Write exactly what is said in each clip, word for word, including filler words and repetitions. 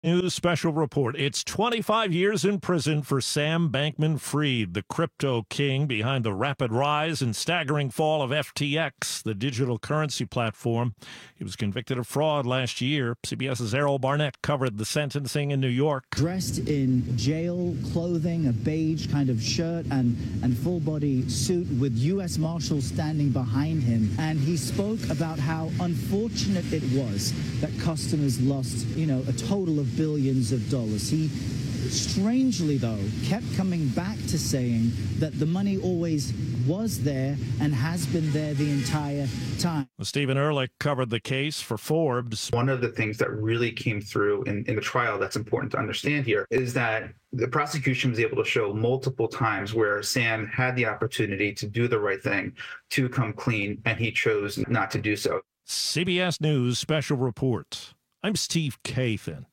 News special report. It's twenty-five years in prison for Sam Bankman-Fried, the crypto king behind the rapid rise and staggering fall of F T X, the digital currency platform. He was convicted of fraud last year. CBS's Errol Barnett covered the sentencing in New York. Dressed in jail clothing, a beige kind of shirt and, and full-body suit with U S Marshals standing behind him. And he spoke about how unfortunate it was that customers lost, you know, a total of billions of dollars. He, strangely though, kept coming back to saying that the money always was there and has been there the entire time. Stephen Ehrlich covered the case for Forbes. One of the things that really came through in, in the trial that's important to understand here is that the prosecution was able to show multiple times where Sam had the opportunity to do the right thing, to come clean, and he chose not to do so. C B S News special report. I'm Steve Kathan.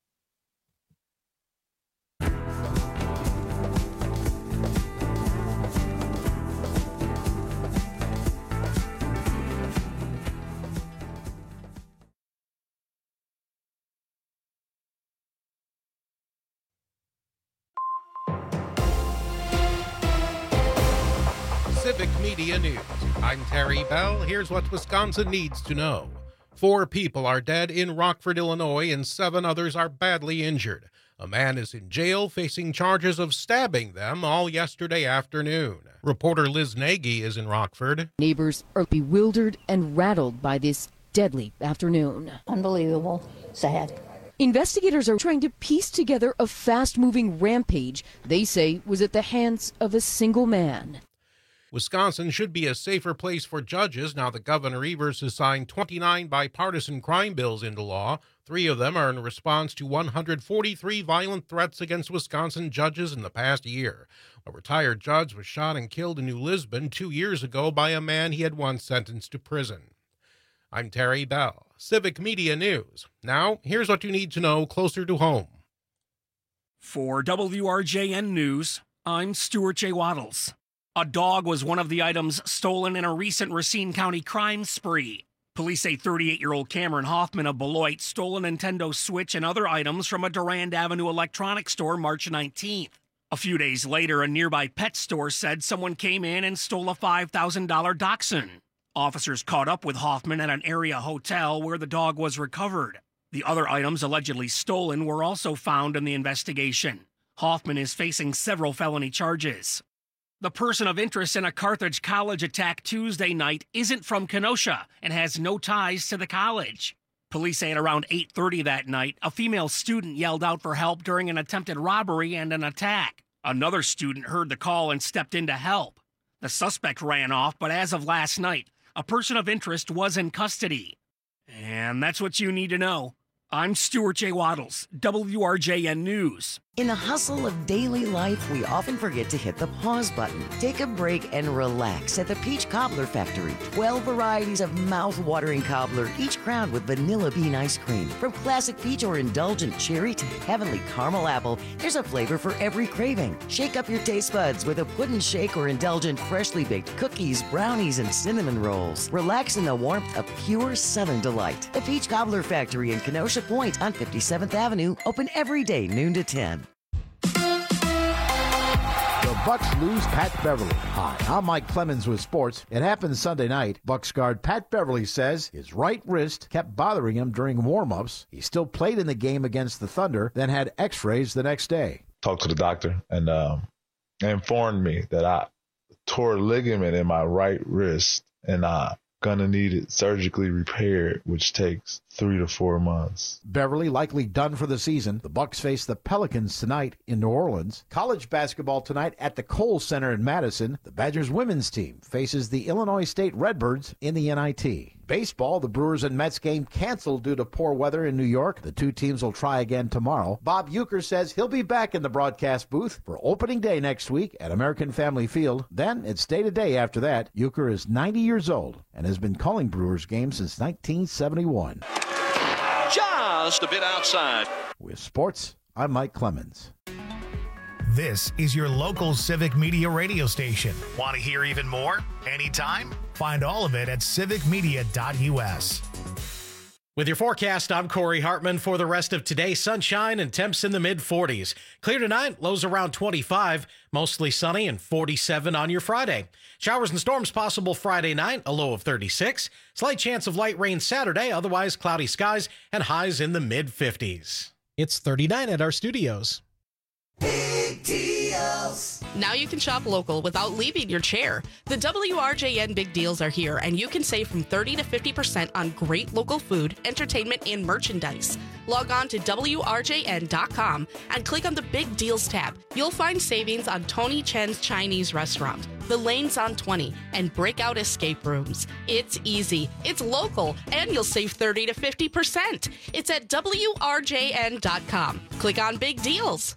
Civic Media News. I'm Terry Bell. Here's what Wisconsin needs to know. Four people are dead in Rockford, Illinois, and seven others are badly injured. A man is in jail facing charges of stabbing them all yesterday afternoon. Reporter Liz Nagy is in Rockford. Neighbors are bewildered and rattled by this deadly afternoon. Unbelievable. Sad. Investigators are trying to piece together a fast-moving rampage they say was at the hands of a single man. Wisconsin should be a safer place for judges now that Governor Evers has signed twenty-nine bipartisan crime bills into law. Three of them are in response to one hundred forty-three violent threats against Wisconsin judges in the past year. A retired judge was shot and killed in New Lisbon two years ago by a man he had once sentenced to prison. I'm Terry Bell, Civic Media News. Now, here's what you need to know closer to home. For W R J N News, I'm Stuart J. Waddles. A dog was one of the items stolen in a recent Racine County crime spree. Police say thirty-eight-year-old Cameron Hoffman of Beloit stole a Nintendo Switch and other items from a Durand Avenue electronics store March nineteenth. A few days later, a nearby pet store said someone came in and stole a five thousand dollars Dachshund. Officers caught up with Hoffman at an area hotel where the dog was recovered. The other items allegedly stolen were also found in the investigation. Hoffman is facing several felony charges. The person of interest in a Carthage College attack Tuesday night isn't from Kenosha and has no ties to the college. Police say at around eight thirty that night, a female student yelled out for help during an attempted robbery and an attack. Another student heard the call and stepped in to help. The suspect ran off, but as of last night, a person of interest was in custody. And that's what you need to know. I'm Stuart J. Waddles, W R J N News. In the hustle of daily life, we often forget to hit the pause button. Take a break and relax at the Peach Cobbler Factory. twelve varieties of mouth-watering cobbler, each crowned with vanilla bean ice cream. From classic peach or indulgent cherry to heavenly caramel apple, there's a flavor for every craving. Shake up your taste buds with a pudding shake or indulgent freshly baked cookies, brownies, and cinnamon rolls. Relax in the warmth of pure Southern delight. The Peach Cobbler Factory in Kenosha Point on fifty-seventh Avenue, open every day, noon to ten. The Bucks lose Pat Beverly. Hi, I'm Mike Clemens with sports. It happened Sunday night. Bucks guard Pat Beverly says his right wrist kept bothering him during warm-ups. He still played in the game against the Thunder, then had x-rays the next day. Talked to the doctor, and um, they informed me that I tore a ligament in my right wrist, and I'm going to need it surgically repaired, which takes three to four months. Beverly likely done for the season. The Bucks face the Pelicans tonight in New Orleans. College basketball tonight at the Kohl Center in Madison. The Badgers women's team faces the Illinois State Redbirds in the N I T. Baseball, the Brewers and Mets game canceled due to poor weather in New York. The two teams will try again tomorrow. Bob Uecker says he'll be back in the broadcast booth for opening day next week at American Family Field. Then it's day-to-day after that. Uecker is ninety years old and has been calling Brewers games since nineteen seventy-one. Just a bit outside. With sports, I'm Mike Clemens. This is your local Civic Media radio station. Want to hear even more? Anytime? Find all of it at civic media dot U S. With your forecast, I'm Corey Hartman. For the rest of today, sunshine and temps in the mid forties. Clear tonight, lows around twenty-five. Mostly sunny and forty-seven on your Friday. Showers and storms possible Friday night, a low of thirty-six. Slight chance of light rain Saturday, otherwise cloudy skies and highs in the mid fifties. It's thirty-nine at our studios. Big deals. Now you can shop local without leaving your chair. The W R J N Big Deals are here, and you can save from thirty to fifty percent on great local food, entertainment, and merchandise. Log on to W R J N dot com and click on the Big Deals tab. You'll find savings on Tony Chen's Chinese restaurant, the Lanes on twenty, and Breakout Escape Rooms. It's easy, it's local, and you'll save thirty to fifty percent. It's at W R J N dot com. Click on Big Deals.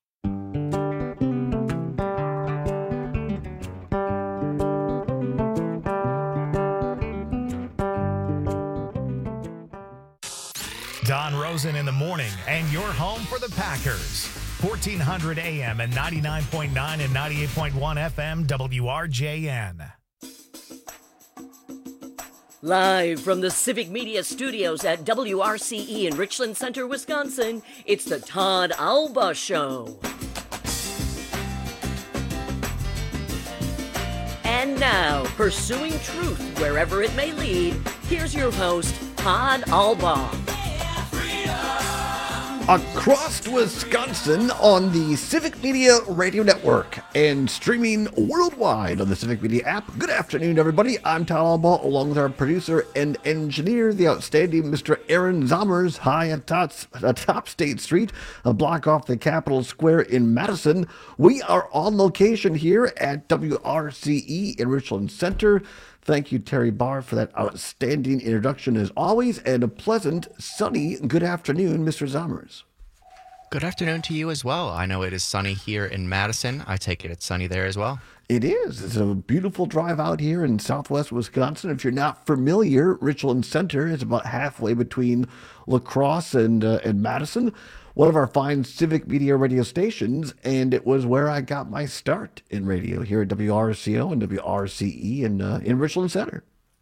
Don Rosen in the morning, and you're home for the Packers. fourteen hundred A M and ninety-nine point nine and ninety-eight point one F M W R J N. Live from the Civic Media Studios at W R C E in Richland Center, Wisconsin, it's the Todd Alba Show. And now, pursuing truth wherever it may lead, here's your host, Todd Alba. Across Wisconsin on the Civic Media Radio Network and streaming worldwide on the Civic Media app. Good afternoon, everybody. I'm Todd Alba, along with our producer and engineer, the outstanding Mister Aaron Zommers, high atop, atop State Street, a block off the Capitol Square in Madison. We are on location here at W R C E in Richland Center. Thank you, Terry Barr, for that outstanding introduction as always, and a pleasant, sunny good afternoon, Mister Zommers. Good afternoon to you as well. I know it is sunny here in Madison. I take it it's sunny there as well. It is. It's a beautiful drive out here in southwest Wisconsin. If you're not familiar, Richland Center is about halfway between La Crosse and, uh, and Madison. One of our fine Civic Media radio stations, and it was where I got my start in radio here at W R C O and W R C E in, uh, in Richland Center.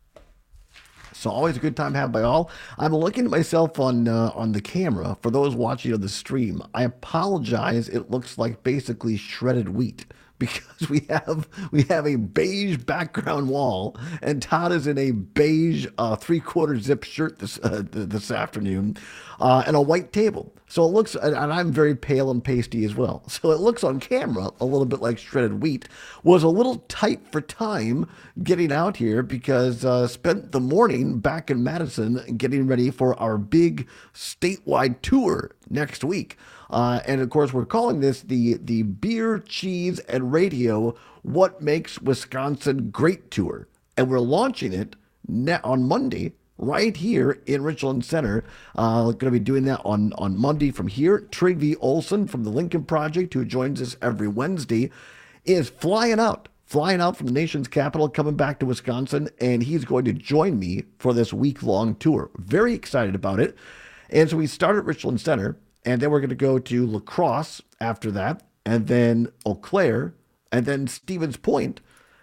So always a good time had by all. I'm looking at myself on uh, on the camera. For those watching on the stream, I apologize. It looks like basically shredded wheat, because we have we have a beige background wall, and Todd is in a beige uh, three-quarter zip shirt this uh, this afternoon, uh, and a white table. So it looks, and I'm very pale and pasty as well. So it looks on camera a little bit like shredded wheat. Was a little tight for time getting out here because uh, spent the morning back in Madison getting ready for our big statewide tour next week. Uh, and of course, we're calling this the the Beer, Cheese, and Radio What Makes Wisconsin Great Tour. And we're launching it ne- on Monday right here in Richland Center. Uh, we're going to be doing that on, on Monday from here. Trygve Olsen from the Lincoln Project, who joins us every Wednesday, is flying out. Flying out from the nation's capital, coming back to Wisconsin, and he's going to join me for this week-long tour. Very excited about it. And so we start at Richland Center, and then we're going to go to La Crosse after that, and then Eau Claire, and then Stevens Point,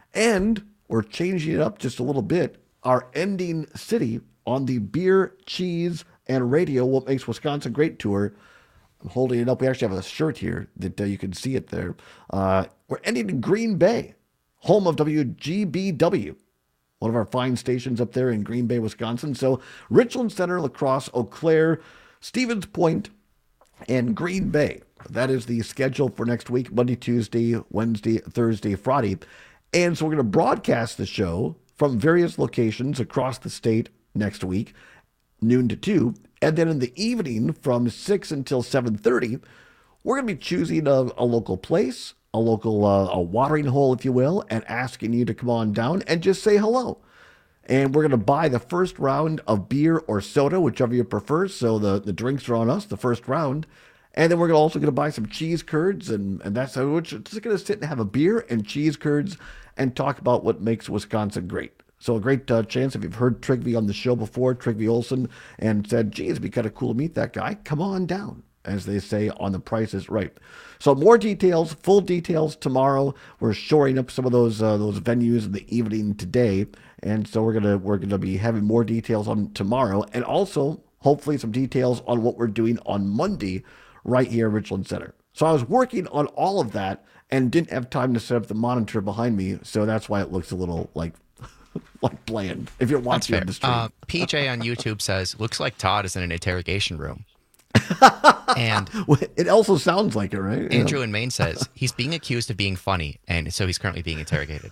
and we're changing it up just a little bit. Our ending city on the Beer, Cheese, and Radio What Makes Wisconsin Great Tour. I'm holding it up. We actually have a shirt here that uh, you can see it there. Uh, we're ending in Green Bay, home of W G B W, one of our fine stations up there in Green Bay, Wisconsin. So Richland Center, La Crosse, Eau Claire, Stevens Point, and Green Bay. That is the schedule for next week, Monday, Tuesday, Wednesday, Thursday, Friday. And so we're going to broadcast the show from various locations across the state next week, noon to two. And then in the evening from six until seven thirty, we're going to be choosing a, a local place, a local uh, a watering hole, if you will, and asking you to come on down and just say hello. And we're going to buy the first round of beer or soda, whichever you prefer. So the, the drinks are on us, the first round. And then we're also going to buy some cheese curds, and, and that's how we're just going to sit and have a beer and cheese curds and talk about what makes Wisconsin great. So a great uh, chance, if you've heard Trygve on the show before, Trygve Olsen, and said, geez, it'd be kind of cool to meet that guy, come on down. as they say on The Price is Right. So more details, full details tomorrow. We're shoring up some of those uh, those venues in the evening today, and so we're gonna we're gonna be having more details on tomorrow, and also hopefully some details on what we're doing on Monday right here at Richland Center. So I was working on all of that and didn't have time to set up the monitor behind me, so that's why it looks a little like like bland if you're watching on the stream. Uh, P J on YouTube says, looks like Todd is in an interrogation room. And it also sounds like it, right? Andrew Yeah. in Maine says, he's being accused of being funny, and so he's currently being interrogated.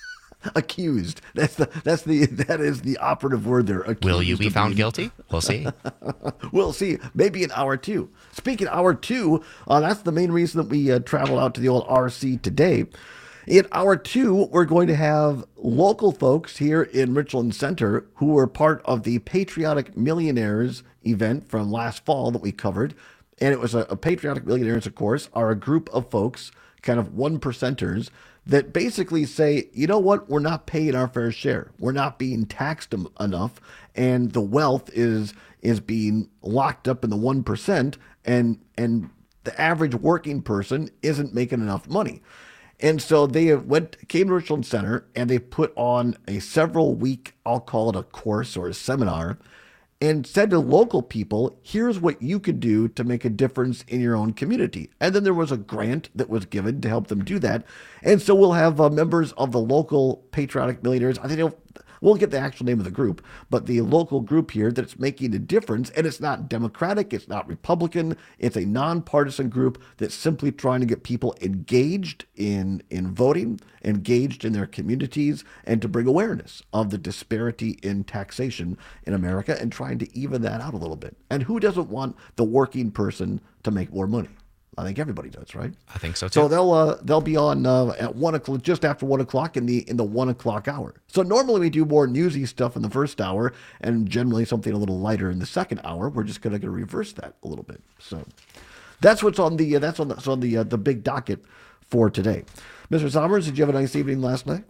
Accused. That's the that's the that is the operative word there. Accused Will you be of found being- guilty? We'll see. We'll see. Maybe in hour two. Speaking of hour two, uh, that's the main reason that we uh, travel out to the old R C today. In hour two, we're going to have local folks here in Richland Center who were part of the Patriotic Millionaires event from last fall that we covered. And it was a, a Patriotic Millionaires, of course, are a group of folks, kind of one percenters, that basically say, you know what, we're not paying our fair share. We're not being taxed em- enough, and the wealth is is being locked up in the one percent, and and the average working person isn't making enough money. And so they went, came to Richland Center, and they put on a several week, I'll call it a course or a seminar, and said to local people, here's what you could do to make a difference in your own community. And then there was a grant that was given to help them do that. And so we'll have uh, members of the local Patriotic Millionaires. I think they'll, we'll get the actual name of the group, but the local group here that's making a difference. And it's not Democratic, it's not Republican, it's a nonpartisan group that's simply trying to get people engaged in, in voting, engaged in their communities, and to bring awareness of the disparity in taxation in America and trying to even that out a little bit. And who doesn't want the working person to make more money? I think everybody does, right? I think so too. So they'll uh, they'll be on uh, at one o'clock, just after one o'clock in the in the one o'clock hour. So normally we do more newsy stuff in the first hour, and generally something a little lighter in the second hour. We're just going to reverse that a little bit. So that's what's on the uh, that's on the, that's on the uh, the big docket for today. Mister Sommers, did you have a nice evening last night?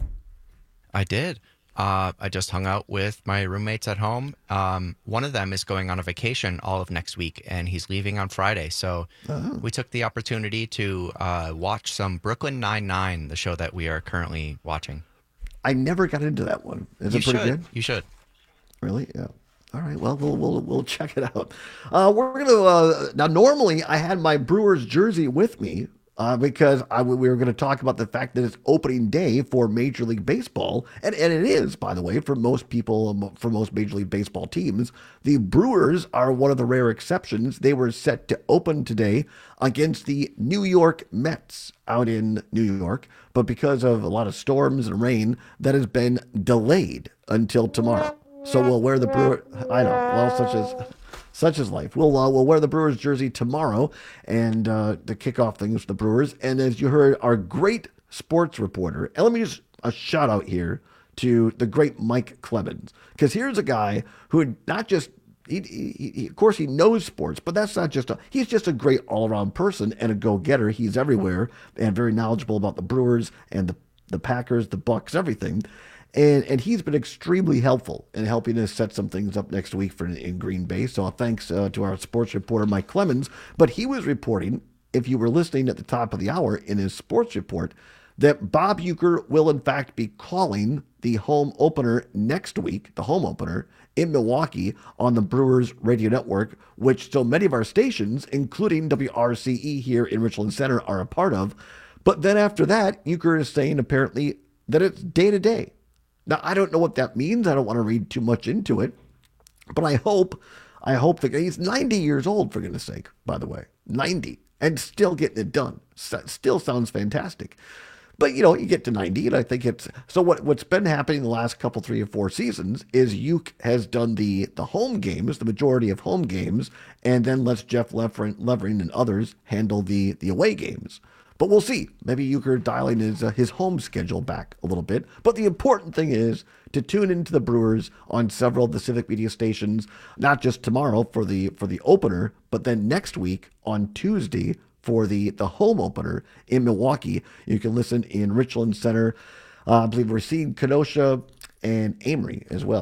I did. Uh, I just hung out with my roommates at home. Um, one of them is going on a vacation all of next week, and he's leaving on Friday. So Oh. we took the opportunity to uh, watch some Brooklyn Nine-Nine, the show that we are currently watching. I never got into that one. Is You it pretty should. good? You should. Really? Yeah. All right. Well, we'll we'll we'll check it out. Uh, we're gonna uh, now. Normally, I had my Brewers jersey with me uh, because I we were going to talk about the fact that it's opening day for Major League Baseball, and and it is, by the way, for most people, um, for most Major League Baseball teams. The Brewers are one of the rare exceptions. They were set to open today against the New York Mets out in New York, but because of a lot of storms and rain, that has been delayed until tomorrow. So we'll wear the Brewer. I know. Well, such as such is life. We'll uh, we'll wear the Brewers jersey tomorrow, and uh, to kick off things with the Brewers. And as you heard, our great sports reporter. And let me just a shout out here to the great Mike Clemens, because here's a guy who not just. He, he, he, of course, he knows sports, but that's not just a, he's just a great all-around person and a go-getter. He's everywhere and very knowledgeable about the Brewers and the, the Packers, the Bucks, everything. And and he's been extremely helpful in helping us set some things up next week for in Green Bay. So thanks uh, to our sports reporter, Mike Clemens. But he was reporting, if you were listening at the top of the hour in his sports report, that Bob Uecker will in fact be calling the home opener next week, the home opener in Milwaukee on the Brewers radio network, which so many of our stations, including W R C E here in Richland Center, are a part of. But then after that, Uecker is saying apparently that it's day to day. Now, I don't know what that means. I don't want to read too much into it, but I hope, I hope that he's ninety years old, for goodness sake, by the way, ninety, and still getting it done. Still sounds fantastic. But, you know, you get to ninety, and I think it's... So what, what's been happening the last couple, three or four seasons is Uke has done the, the home games, the majority of home games, and then lets Jeff Levering, Levering and others handle the, the away games. But we'll see. Maybe Uecker dialing his, uh, his home schedule back a little bit. But the important thing is to tune into the Brewers on several of the civic media stations, not just tomorrow for the for the opener, but then next week on Tuesday for the, the home opener in Milwaukee. You can listen in Richland Center. Uh, I believe we're seeing Kenosha and Amory as well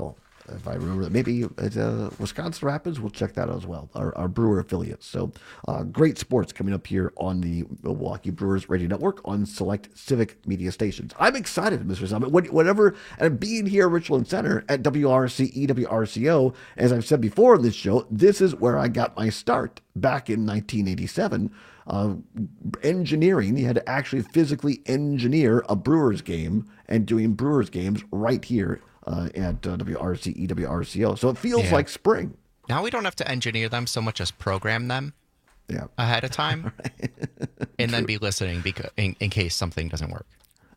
if I remember, maybe at uh, Wisconsin Rapids. We'll check that out as well, our, our Brewer affiliates. So uh, great sports coming up here on the Milwaukee Brewers Radio Network on select Civic media stations. I'm excited, Mister Summit. Whatever, and being here at Richland Center at W R C E, W R C O, as I've said before in this show, this is where I got my start back in nineteen eighty-seven. Uh, engineering, you had to actually physically engineer a Brewers game and doing Brewers games right here uh, at uh, W R C E, W R C O. So it feels Yeah. like spring. Now we don't have to engineer them so much as program them yeah. ahead of time and then be listening because in, in case something doesn't work.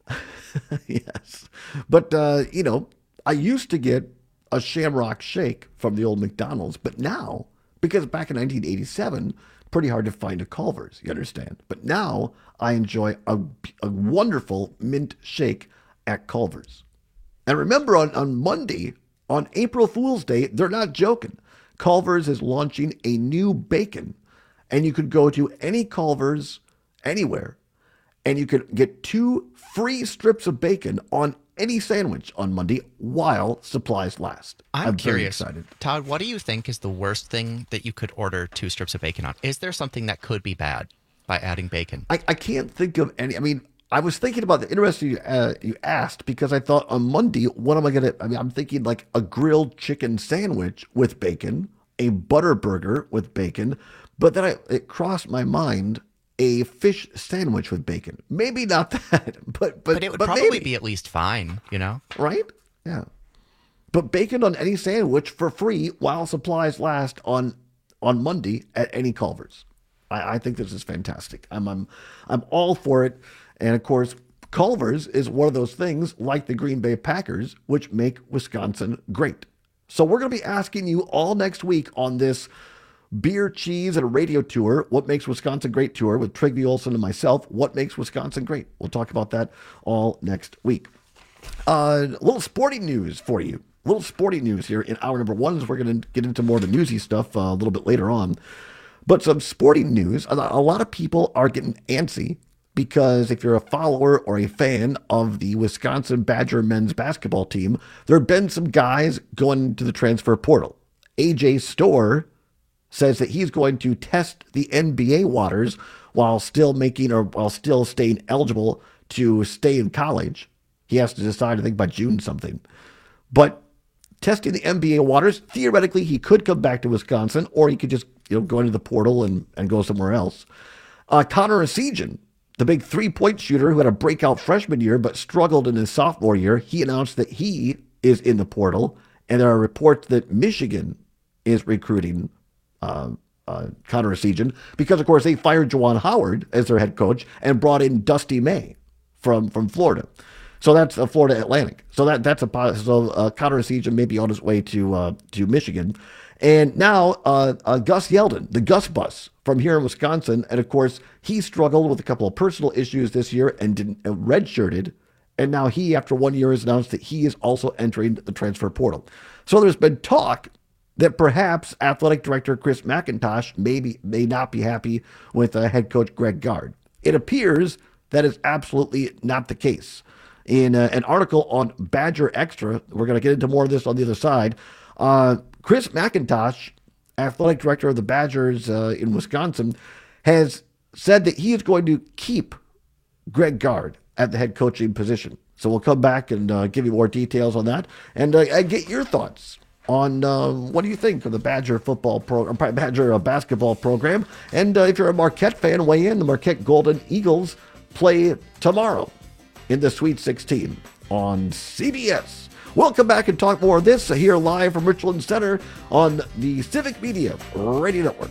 Yes. But, uh, you know, I used to get a Shamrock Shake from the old McDonald's, but now, because back in nineteen eighty-seven, pretty hard to find a Culver's, you understand. But now I enjoy a, a wonderful mint shake at Culver's. And remember, on, on Monday, on April Fool's Day, they're not joking. Culver's is launching a new bacon, and you could go to any Culver's anywhere, and you could get two free strips of bacon on any sandwich on Monday while supplies last. I'm, I'm curious, very excited. Todd, what do you think is the worst thing that you could order two strips of bacon on? Is there something that could be bad by adding bacon? I, I can't think of any. I mean, I was thinking about the interesting you, uh, you asked because I thought on Monday, what am I going to, I mean, I'm thinking like a grilled chicken sandwich with bacon, a butter burger with bacon, but then I, it crossed my mind a fish sandwich with bacon. Maybe not that, but but, But it would but probably maybe. be at least fine, you know? Right? Yeah. But bacon on any sandwich for free while supplies last on on Monday at any Culver's. I, I think this is fantastic. I'm I'm I'm all for it. And of course, Culver's is one of those things like the Green Bay Packers, which make Wisconsin great. So we're going to be asking you all next week on this Beer, Cheese, and a Radio Tour, What Makes Wisconsin Great Tour with Trigby Olson and myself. What makes Wisconsin great? We'll talk about that all next week. Uh, a little sporting news for you. A little sporting news here in hour number one, as we're going to get into more of the newsy stuff uh, a little bit later on. But some sporting news. A lot of people are getting antsy because if you're a follower or a fan of the Wisconsin Badger men's basketball team, there have been some guys going to the transfer portal. A J Storr says that he's going to test the N B A waters while still making or while still staying eligible to stay in college. He has to decide, I think, by June something. But testing the N B A waters, theoretically, he could come back to Wisconsin, or he could just you know go into the portal and, and go somewhere else. Uh, Connor Essegian, the big three-point shooter who had a breakout freshman year but struggled in his sophomore year, he announced that he is in the portal, and there are reports that Michigan is recruiting Uh, uh, Connor Essegian, because of course they fired Juwan Howard as their head coach and brought in Dusty May from from Florida. So that's uh, Florida Atlantic. So that that's a so uh, Connor Essegian may be on his way to uh, to Michigan, and now uh, uh, Gus Yeldon, the Gus Bus from here in Wisconsin, and of course he struggled with a couple of personal issues this year and didn't uh, redshirted, and now he after one year has announced that he is also entering the transfer portal. So there's been talk that perhaps athletic director Chris McIntosh may, be, may not be happy with uh, head coach Greg Gard. It appears that is absolutely not the case. In uh, an article on Badger Extra, we're going to get into more of this on the other side, uh, Chris McIntosh, athletic director of the Badgers uh, in Wisconsin, has said that he is going to keep Greg Gard at the head coaching position. So we'll come back and uh, give you more details on that and, uh, and get your thoughts on uh, what do you think of the Badger football program, Badger uh, basketball program. And uh, if you're a Marquette fan, weigh in. The Marquette Golden Eagles play tomorrow in the Sweet sixteen on C B S. We'll come back and talk more of this here live from Richland Center on the Civic Media Radio Network.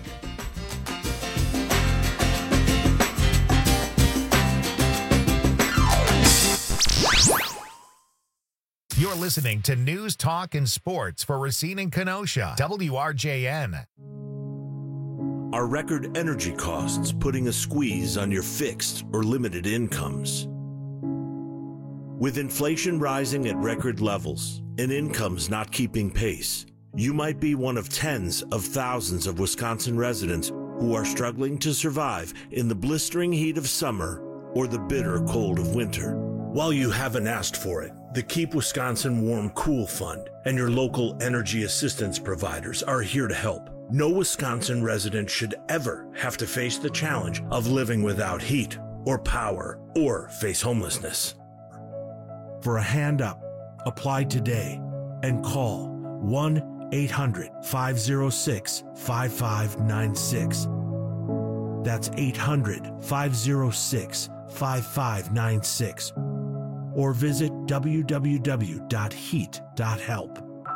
You're listening to News, Talk, and Sports for Racine and Kenosha, W R J N. Are record energy costs putting a squeeze on your fixed or limited incomes? With inflation rising at record levels and incomes not keeping pace, you might be one of tens of thousands of Wisconsin residents who are struggling to survive in the blistering heat of summer or the bitter cold of winter. While you haven't asked for it, The Keep Wisconsin Warm Cool Fund and your local energy assistance providers are here to help. No Wisconsin resident should ever have to face the challenge of living without heat or power or face homelessness. For a hand up, apply today and call one eight hundred, five oh six, five five nine six. That's eight hundred, five oh six, five five nine six. Or visit w w w dot heat dot help.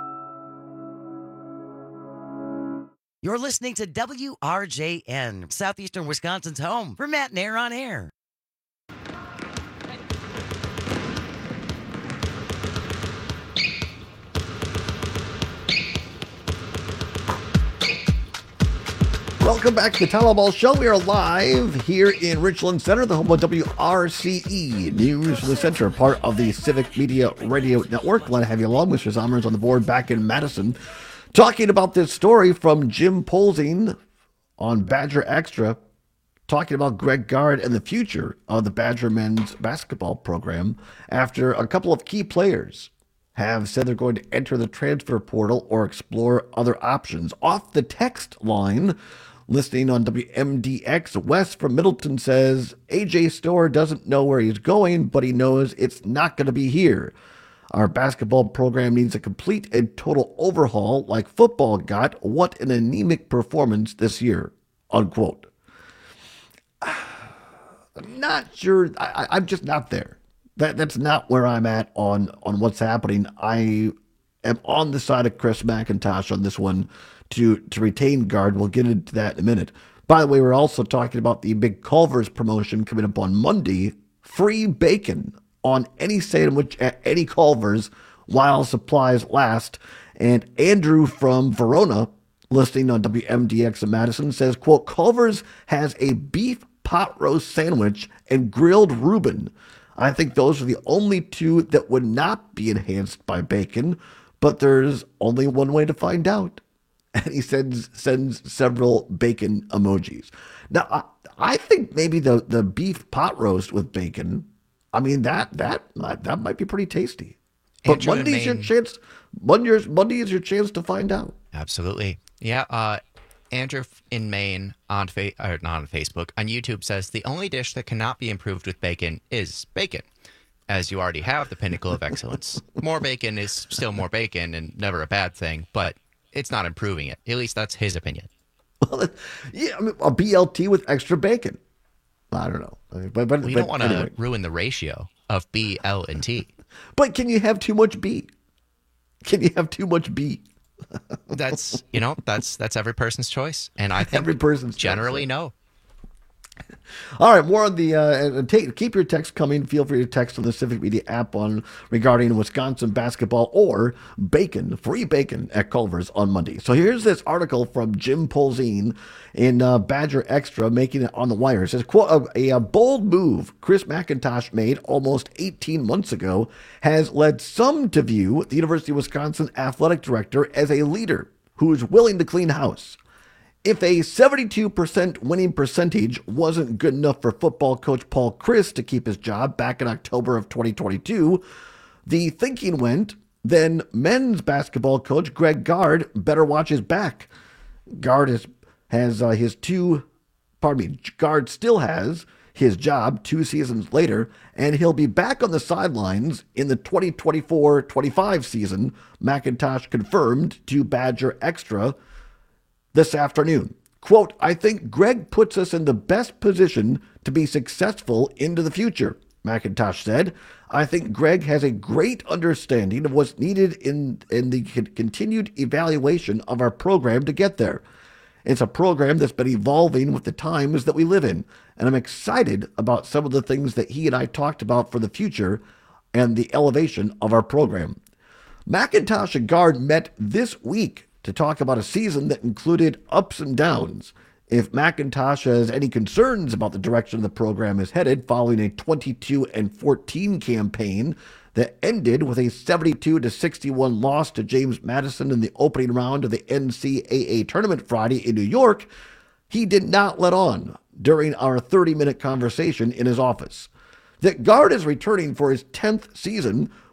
You're listening to W R J N, Southeastern Wisconsin's home for Matt Nair on Air. Welcome back to the Tyler Ball Show. We are live here in Richland Center, the home of W R C E News from the Center, part of the Civic Media Radio Network. Glad to have you along. Mister Zommers on the board back in Madison. Talking about this story from Jim Polzin on Badger Extra, talking about Greg Gard and the future of the Badger men's basketball program after a couple of key players have said they're going to enter the transfer portal or explore other options. Off the text line, listening on W M D X, Wes from Middleton says, A J Storr doesn't know where he's going, but he knows it's not going to be here. Our basketball program needs a complete and total overhaul like football got. What an anemic performance this year, unquote. I'm not sure. I, I'm just not there. That That's not where I'm at on, on what's happening. I am on the side of Chris McIntosh on this one to, to retain Gard. We'll get into that in a minute. By the way, we're also talking about the big Culver's promotion coming up on Monday. Free bacon on any sandwich at any Culver's while supplies last. And Andrew from Verona, listening on W M D X in Madison, says, quote, Culver's has a beef pot roast sandwich and grilled Reuben. I think those are the only two that would not be enhanced by bacon, but there's only one way to find out. And he sends sends several bacon emojis. Now, I, I think maybe the, the beef pot roast with bacon, I mean, that that that might be pretty tasty. But Andrew Monday's your Maine. chance. Monday's, Monday is your chance to find out. Absolutely. Yeah. Uh, Andrew in Maine on fa- or not on Facebook, on YouTube says the only dish that cannot be improved with bacon is bacon, as you already have the pinnacle of excellence. More bacon is still more bacon and never a bad thing, but it's not improving it. At least that's his opinion. Well, yeah, I mean, a B L T with extra bacon. I don't know. I mean, but but, We but don't want to anyway. ruin the ratio of B, L, and T. But can you have too much B? Can you have too much B? That's, you know, that's that's every person's choice. And I think Every person's generally choice. no. All right, more on the uh, take, keep your text coming. Feel free to text on the Civic Media app on regarding Wisconsin basketball or bacon, free bacon at Culver's on Monday. So here's this article from Jim Polzin in uh, Badger Extra, making it on the wire. It says, quote, a, a bold move Chris McIntosh made almost eighteen months ago has led some to view the University of Wisconsin athletic director as a leader who is willing to clean house. If a seventy-two percent winning percentage wasn't good enough for football coach Paul Chryst to keep his job back in October of twenty twenty-two, the thinking went, then men's basketball coach Greg Gard better watch his back. Gard has, has uh, his two, pardon me, Gard still has his job two seasons later, and he'll be back on the sidelines in the twenty twenty-four twenty-five season, McIntosh confirmed to Badger Extra this afternoon. Quote, I think Greg puts us in the best position to be successful into the future, McIntosh said. I think Greg has a great understanding of what's needed in, in the continued evaluation of our program to get there. It's a program that's been evolving with the times that we live in, and I'm excited about some of the things that he and I talked about for the future and the elevation of our program. McIntosh and Gard met this week to talk about a season that included ups and downs. If McIntosh has any concerns about the direction the program is headed following a twenty-two and fourteen campaign that ended with a seventy-two to sixty-one loss to James Madison in the opening round of the N C double A tournament Friday in New York, he did not let on during our thirty-minute conversation in his office. That Gard is returning for his tenth season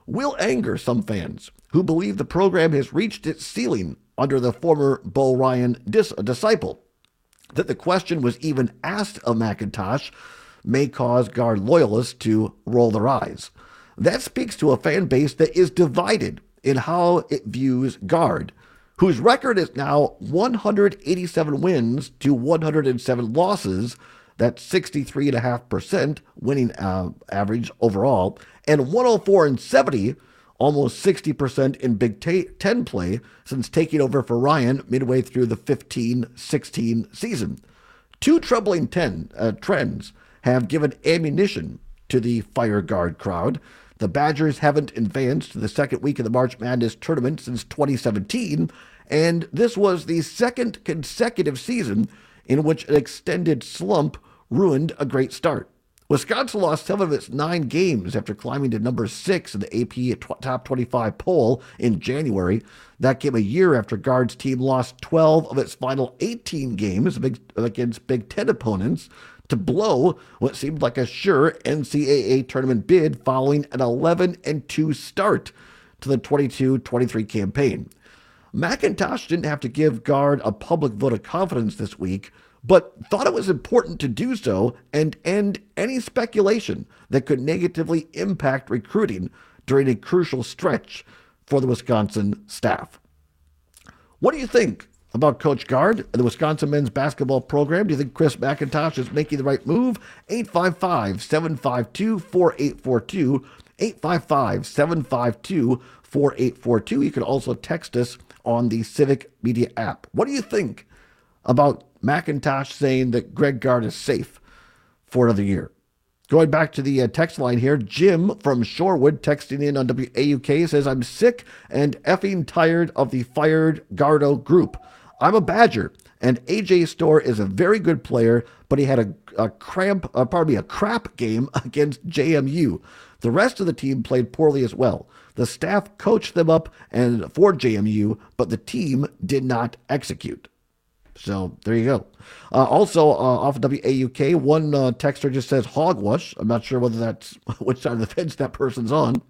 will anger some fans who believe the program has reached its ceiling under the former Bo Ryan dis- disciple. That the question was even asked of McIntosh may cause Guard loyalists to roll their eyes. That speaks to a fan base that is divided in how it views Guard, whose record is now one hundred eighty-seven wins to one hundred seven losses. That's sixty-three point five percent winning uh, average overall, and one oh four and seventy, almost sixty percent in Big Ten play since taking over for Ryan midway through the fifteen sixteen season. Two troubling ten, uh, trends have given ammunition to the Fire Guard crowd. The Badgers haven't advanced to the second week of the March Madness tournament since twenty seventeen, and this was the second consecutive season in which an extended slump ruined a great start. Wisconsin lost seven of its nine games after climbing to number six in the A P Top twenty-five poll in January. That came a year after Guard's team lost twelve of its final eighteen games against Big Ten opponents to blow what seemed like a sure N C double A tournament bid following an eleven and two start to the twenty-two twenty-three campaign. McIntosh didn't have to give Guard a public vote of confidence this week, but thought it was important to do so and end any speculation that could negatively impact recruiting during a crucial stretch for the Wisconsin staff. What do you think about Coach Guard and the Wisconsin men's basketball program? Do you think Chris McIntosh is making the right move? eight five five, seven five two, four eight four two, eight five five, seven five two, four eight four two. You can also text us on the Civic Media app. What do you think about McIntosh saying that Greg Guard is safe for another year? Going back to the uh, text line here, Jim from Shorewood texting in on W A U K says, I'm sick and effing tired of the fired Gardo group. I'm a Badger, and A J Storr is a very good player, but he had a, a cramp, uh, pardon me, a crap game against J M U. The rest of the team played poorly as well. The staff coached them up and for J M U, but the team did not execute. So there you go. Uh, also, uh, off of W A U K, one uh, texter just says hogwash. I'm not sure whether that's which side of the fence that person's on.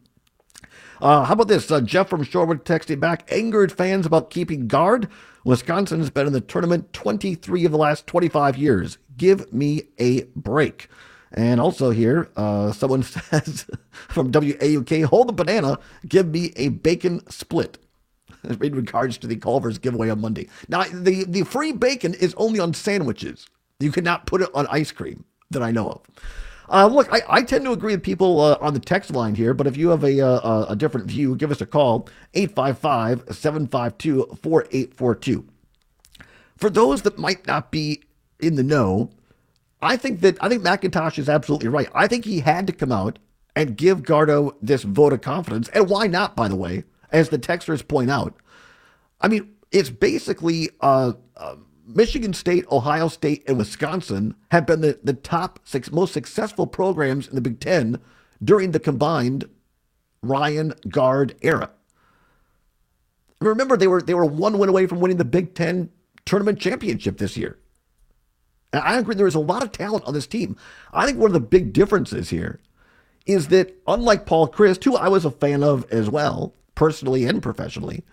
Uh, how about this? Uh, Jeff from Shorewood texting back, angered fans about keeping Guard. Wisconsin has been in the tournament twenty-three of the last twenty-five years. Give me a break. And also here, uh, someone says from W A U K, hold the banana, give me a bacon split. In regards to the Culver's giveaway on Monday. Now, the, the free bacon is only on sandwiches. You cannot put it on ice cream that I know of. Uh, look, I, I tend to agree with people uh, on the text line here, but if you have a, uh, a different view, give us a call, eight five five, seven five two, four eight four two. For those that might not be in the know, I think that I think McIntosh is absolutely right. I think he had to come out and give Gardo this vote of confidence, and why not, by the way? As the texters point out, I mean, it's basically uh, uh, Michigan State, Ohio State, and Wisconsin have been the, the top six most successful programs in the Big Ten during the combined Ryan Guard era. Remember, they were they were one win away from winning the Big Ten tournament championship this year. And I agree, there is a lot of talent on this team. I think one of the big differences here is that, unlike Paul Chryst, who I was a fan of as well, personally and professionally,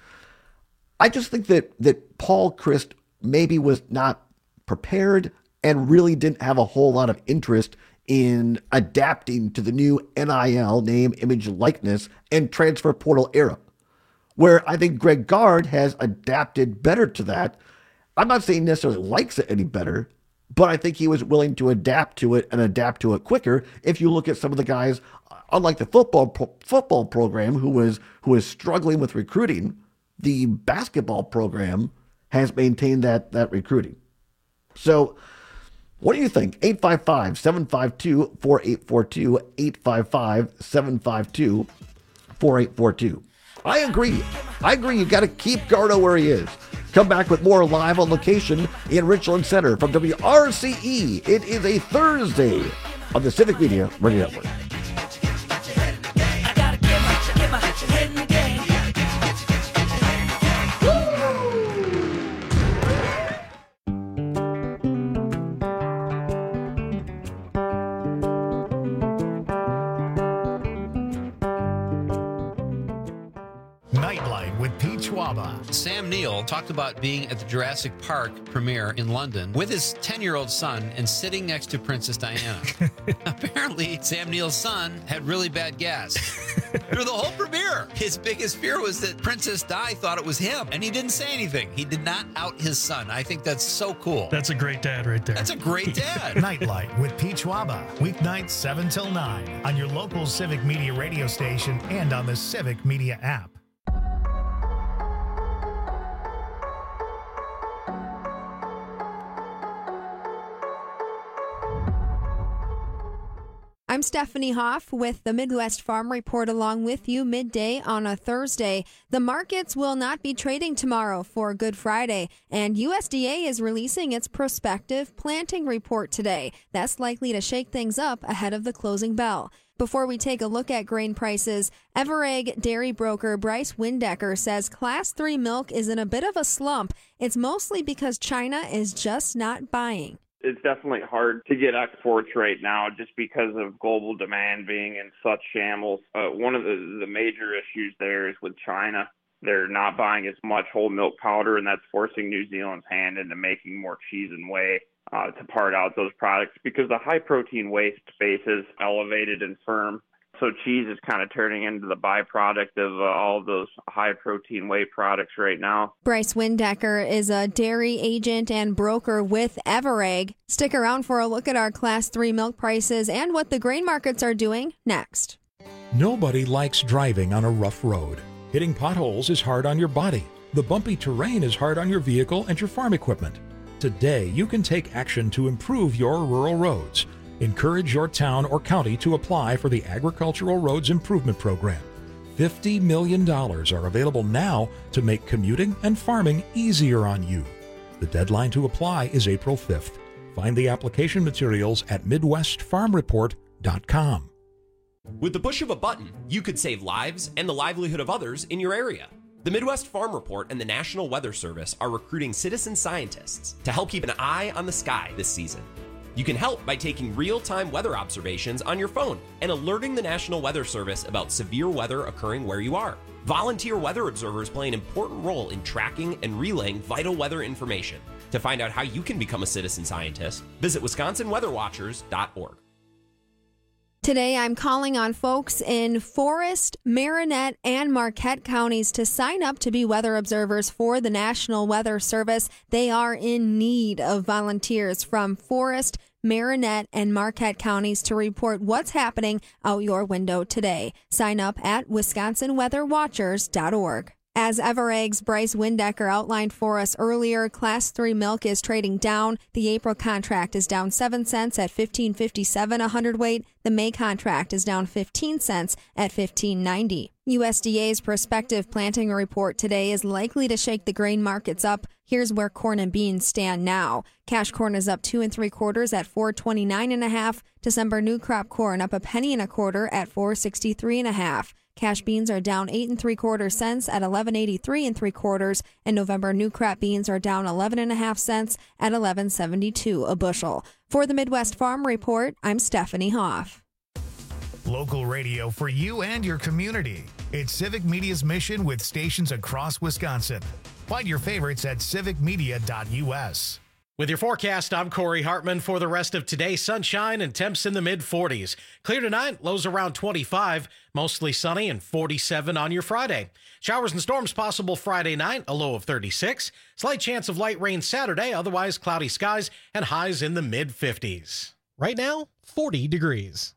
I just think that that Paul Chryst maybe was not prepared and really didn't have a whole lot of interest in adapting to the new N I L, name, image, likeness, and transfer portal era, where I think Greg Guard has adapted better to that. I'm not saying necessarily likes it any better, but I think he was willing to adapt to it and adapt to it quicker. If you look at some of the guys, unlike the football pro- football program, who was who was struggling with recruiting, the basketball program has maintained that that recruiting. So, what do you think? eight five five, seven five two, four eight four two, eight five five, seven five two, four eight four two. I agree. I agree. You got to keep Gardo where he is. Come back with more live on location in Richland Center from W R C E. It is a Thursday on the Civic Media Radio Network. Waba. Sam Neill talked about being at the Jurassic Park premiere in London with his ten-year-old son and sitting next to Princess Diana. Apparently, Sam Neill's son had really bad gas. Through the whole premiere, his biggest fear was that Princess Di thought it was him, and he didn't say anything. He did not out his son. I think that's so cool. That's a great dad right there. That's a great dad. Nightlight with Peach Waba. Weeknights seven till nine on your local Civic Media radio station and on the Civic Media app. I'm Stephanie Hoff with the Midwest Farm Report along with you midday on a Thursday. The markets will not be trading tomorrow for Good Friday, and U S D A is releasing its prospective planting report today. That's likely to shake things up ahead of the closing bell. Before we take a look at grain prices, Everegg dairy broker Bryce Windecker says Class three milk is in a bit of a slump. It's mostly because China is just not buying. It's definitely hard to get exports right now just because of global demand being in such shambles. Uh, one of the, the major issues there is with China. They're not buying as much whole milk powder, and that's forcing New Zealand's hand into making more cheese and whey uh, to part out those products because the high-protein whey space is elevated and firm. So cheese is kind of turning into the byproduct of uh, all of those high-protein whey products right now. Bryce Windecker is a dairy agent and broker with Everegg. Stick around for a look at our Class three milk prices and what the grain markets are doing next. Nobody likes driving on a rough road. Hitting potholes is hard on your body. The bumpy terrain is hard on your vehicle and your farm equipment. Today, you can take action to improve your rural roads. Encourage your town or county to apply for the Agricultural Roads Improvement Program. fifty million dollars are available now to make commuting and farming easier on you. The deadline to apply is April fifth. Find the application materials at midwest farm report dot com. With the push of a button, you could save lives and the livelihood of others in your area. The Midwest Farm Report and the National Weather Service are recruiting citizen scientists to help keep an eye on the sky this season. You can help by taking real-time weather observations on your phone and alerting the National Weather Service about severe weather occurring where you are. Volunteer weather observers play an important role in tracking and relaying vital weather information. To find out how you can become a citizen scientist, visit wisconsin weather watchers dot org. Today, I'm calling on folks in Forest, Marinette, and Marquette counties to sign up to be weather observers for the National Weather Service. They are in need of volunteers from Forest, Marinette, and Marquette counties to report what's happening out your window today. Sign up at wisconsin weather watchers dot org. As Everegg's Bryce Windecker outlined for us earlier, Class three milk is trading down. The April contract is down seven cents at fifteen fifty-seven a hundredweight. The May contract is down fifteen cents at fifteen ninety. U S D A's prospective planting report today is likely to shake the grain markets up. Here's where corn and beans stand now. Cash corn is up two and three quarters at four twenty-nine and a half. December new crop corn up a penny and a quarter at four sixty-three and a half. Cash beans are down eight and three quarter cents at eleven eighty-three and three quarters, and November new crop beans are down eleven and a half cents at eleven seventy-two a bushel. For the Midwest Farm Report, I'm Stephanie Hoff. Local radio for you and your community. It's Civic Media's mission with stations across Wisconsin. Find your favorites at civic media dot u s. With your forecast, I'm Corey Hartman. For the rest of today, sunshine and temps in the mid forties. Clear tonight, lows around twenty-five, mostly sunny and forty-seven on your Friday. Showers and storms possible Friday night, a low of thirty-six. Slight chance of light rain Saturday, otherwise cloudy skies and highs in the mid fifties. Right now, forty degrees.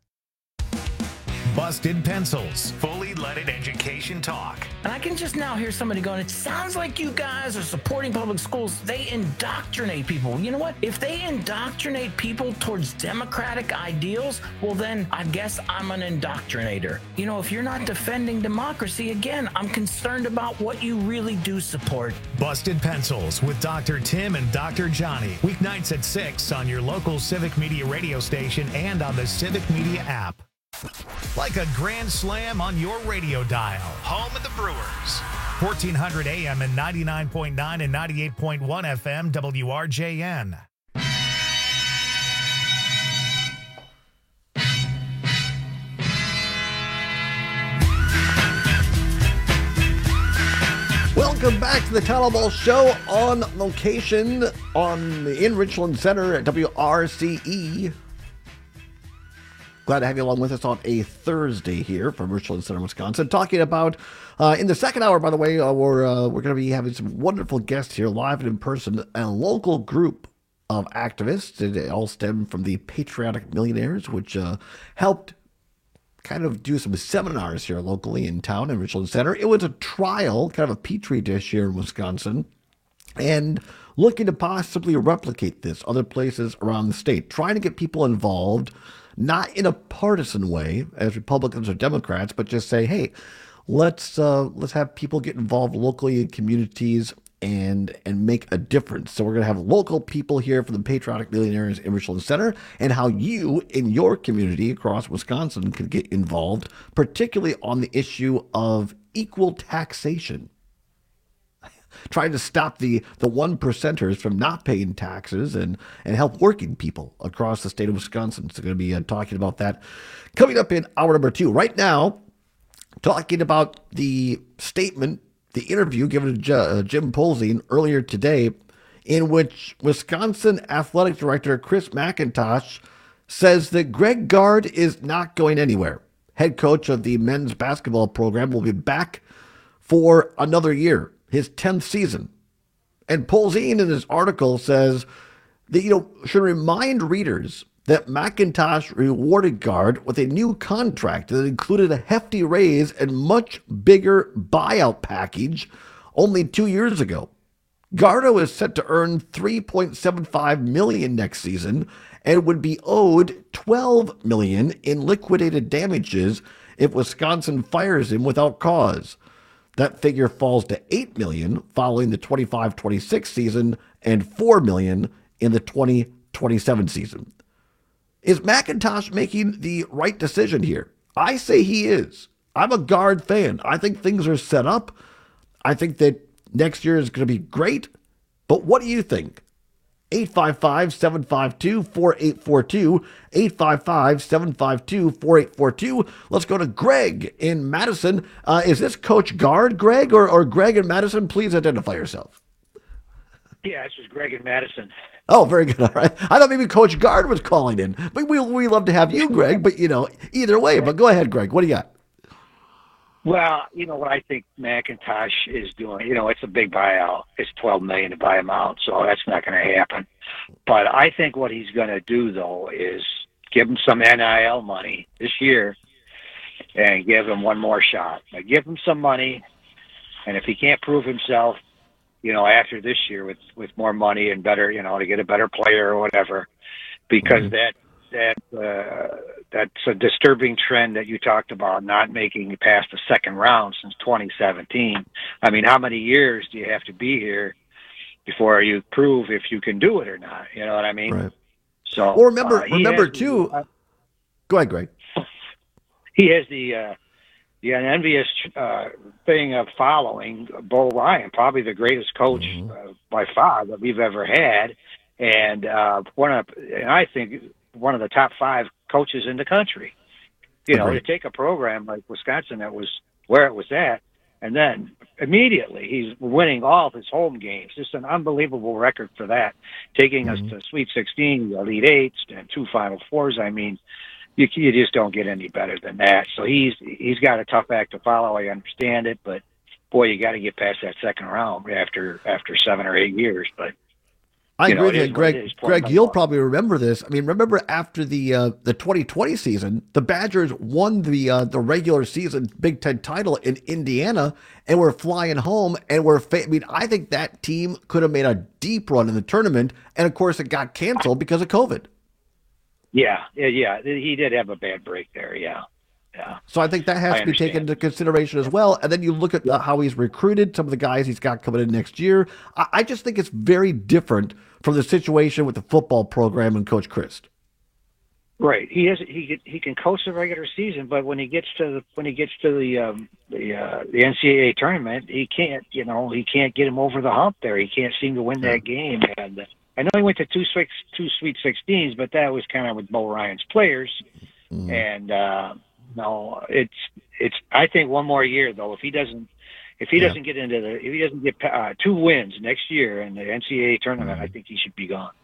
Busted Pencils, fully leaded education talk. And I can just now hear somebody going, it sounds like you guys are supporting public schools. They indoctrinate people. You know what? If they indoctrinate people towards democratic ideals, well, then I guess I'm an indoctrinator. You know, if you're not defending democracy, again, I'm concerned about what you really do support. Busted Pencils with Doctor Tim and Doctor Johnny. Weeknights at six on your local Civic Media radio station and on the Civic Media app. Like a grand slam on your radio dial. Home of the Brewers. fourteen hundred A M and ninety-nine point nine and ninety-eight point one F M W R J N. Welcome Welcome back to the Town Ball Show on location on in Richland Center at W R C E. Glad to have you along with us on a Thursday here from Richland Center, Wisconsin. Talking about, uh, in the second hour, by the way, uh, we're, uh, we're going to be having some wonderful guests here live and in person, a local group of activists. It all stemmed from the Patriotic Millionaires, which uh, helped kind of do some seminars here locally in town in Richland Center. It was a trial, kind of a petri dish here in Wisconsin, and looking to possibly replicate this other places around the state, trying to get people involved, not in a partisan way as Republicans or Democrats, but just say, hey, let's uh, let's have people get involved locally in communities and and make a difference. So we're going to have local people here from the Patriotic Millionaires in Richland Center, and how you in your community across Wisconsin can get involved, particularly on the issue of equal taxation. Trying to stop the, the one percenters from not paying taxes and, and help working people across the state of Wisconsin. So we're going to be uh, talking about that coming up in hour number two. Right now, talking about the statement, the interview given to J- uh, Jim Polzin earlier today, in which Wisconsin Athletic Director Chris McIntosh says that Greg Gard is not going anywhere. Head coach of the men's basketball program will be back for another year, his tenth season. And Polzin in his article says that, you know, should remind readers that McIntosh rewarded Gard with a new contract that included a hefty raise and much bigger buyout package only two years ago. Gardo is set to earn three point seven five million dollars next season and would be owed twelve million dollars in liquidated damages if Wisconsin fires him without cause. That figure falls to eight million dollars following the twenty-five twenty-six season and four million dollars in the twenty twenty-seven season. Is McIntosh making the right decision here? I say he is. I'm a Gard fan. I think things are set up. I think that next year is going to be great. But what do you think? eight five five, seven five two, four eight four two, eight five five, seven five two, four eight four two. Let's go to Greg in Madison. Uh, is this Coach Gard, Greg, or, or Greg in Madison? Please identify yourself. Yeah, this is Greg in Madison. Oh, very good. All right. I thought maybe Coach Gard was calling in. But we we love to have you, Greg. But, you know, either way. But go ahead, Greg. What do you got? Well, you know what I think McIntosh is doing. You know, it's a big buyout. It's twelve million dollars to buy him out, so that's not going to happen. But I think what he's going to do, though, is give him some N I L money this year and give him one more shot. Now, give him some money, and if he can't prove himself, you know, after this year with, with more money and better, you know, to get a better player or whatever, because mm-hmm. that that uh, that's a disturbing trend that you talked about, not making it past the second round since twenty seventeen. I mean, how many years do you have to be here before you prove if you can do it or not? You know what I mean? Right. So, well, remember, uh, remember too. The, uh, go ahead, Greg. He has the uh, the envious uh, thing of following Bo Ryan, probably the greatest coach mm-hmm. uh, by far that we've ever had, and uh, one of, and I think one of the top five coaches in the country. You know, right. to take a program like Wisconsin that was where it was at, and then immediately he's winning all of his home games. Just an unbelievable record for that, taking mm-hmm. us to Sweet sixteen, Elite Eights, and two Final Fours. I mean, you, you just don't get any better than that. So he's he's got a tough act to follow. I understand it, but boy, you got to get past that second round after after seven or eight years. But I you agree know, with you, Greg. Greg, you'll probably remember this. I mean, remember after the uh, the twenty twenty season, the Badgers won the uh, the regular season Big Ten title in Indiana, and we're flying home. And we're, fa- I mean, I think that team could have made a deep run in the tournament, and of course, it got canceled because of COVID. Yeah, yeah, yeah. He did have a bad break there. Yeah. Yeah. So I think that has I to be understand. taken into consideration as well. And then you look at how he's recruited some of the guys he's got coming in next year. I, I just think it's very different from the situation with the football program and Coach Christ. Right. He has he he can coach the regular season, but when he gets to the when he gets to the um, the uh, the N C double A tournament, he can't you know he can't get him over the hump there. He can't seem to win that game. And uh, I know he went to two six two Sweet sixteens, but that was kind of with Bo Ryan's players. Mm. And uh, no, it's it's. I think one more year though, if he doesn't If he Yeah. doesn't get into the, if he doesn't get uh, two wins next year in the N C double A tournament, Mm-hmm. I think he should be gone.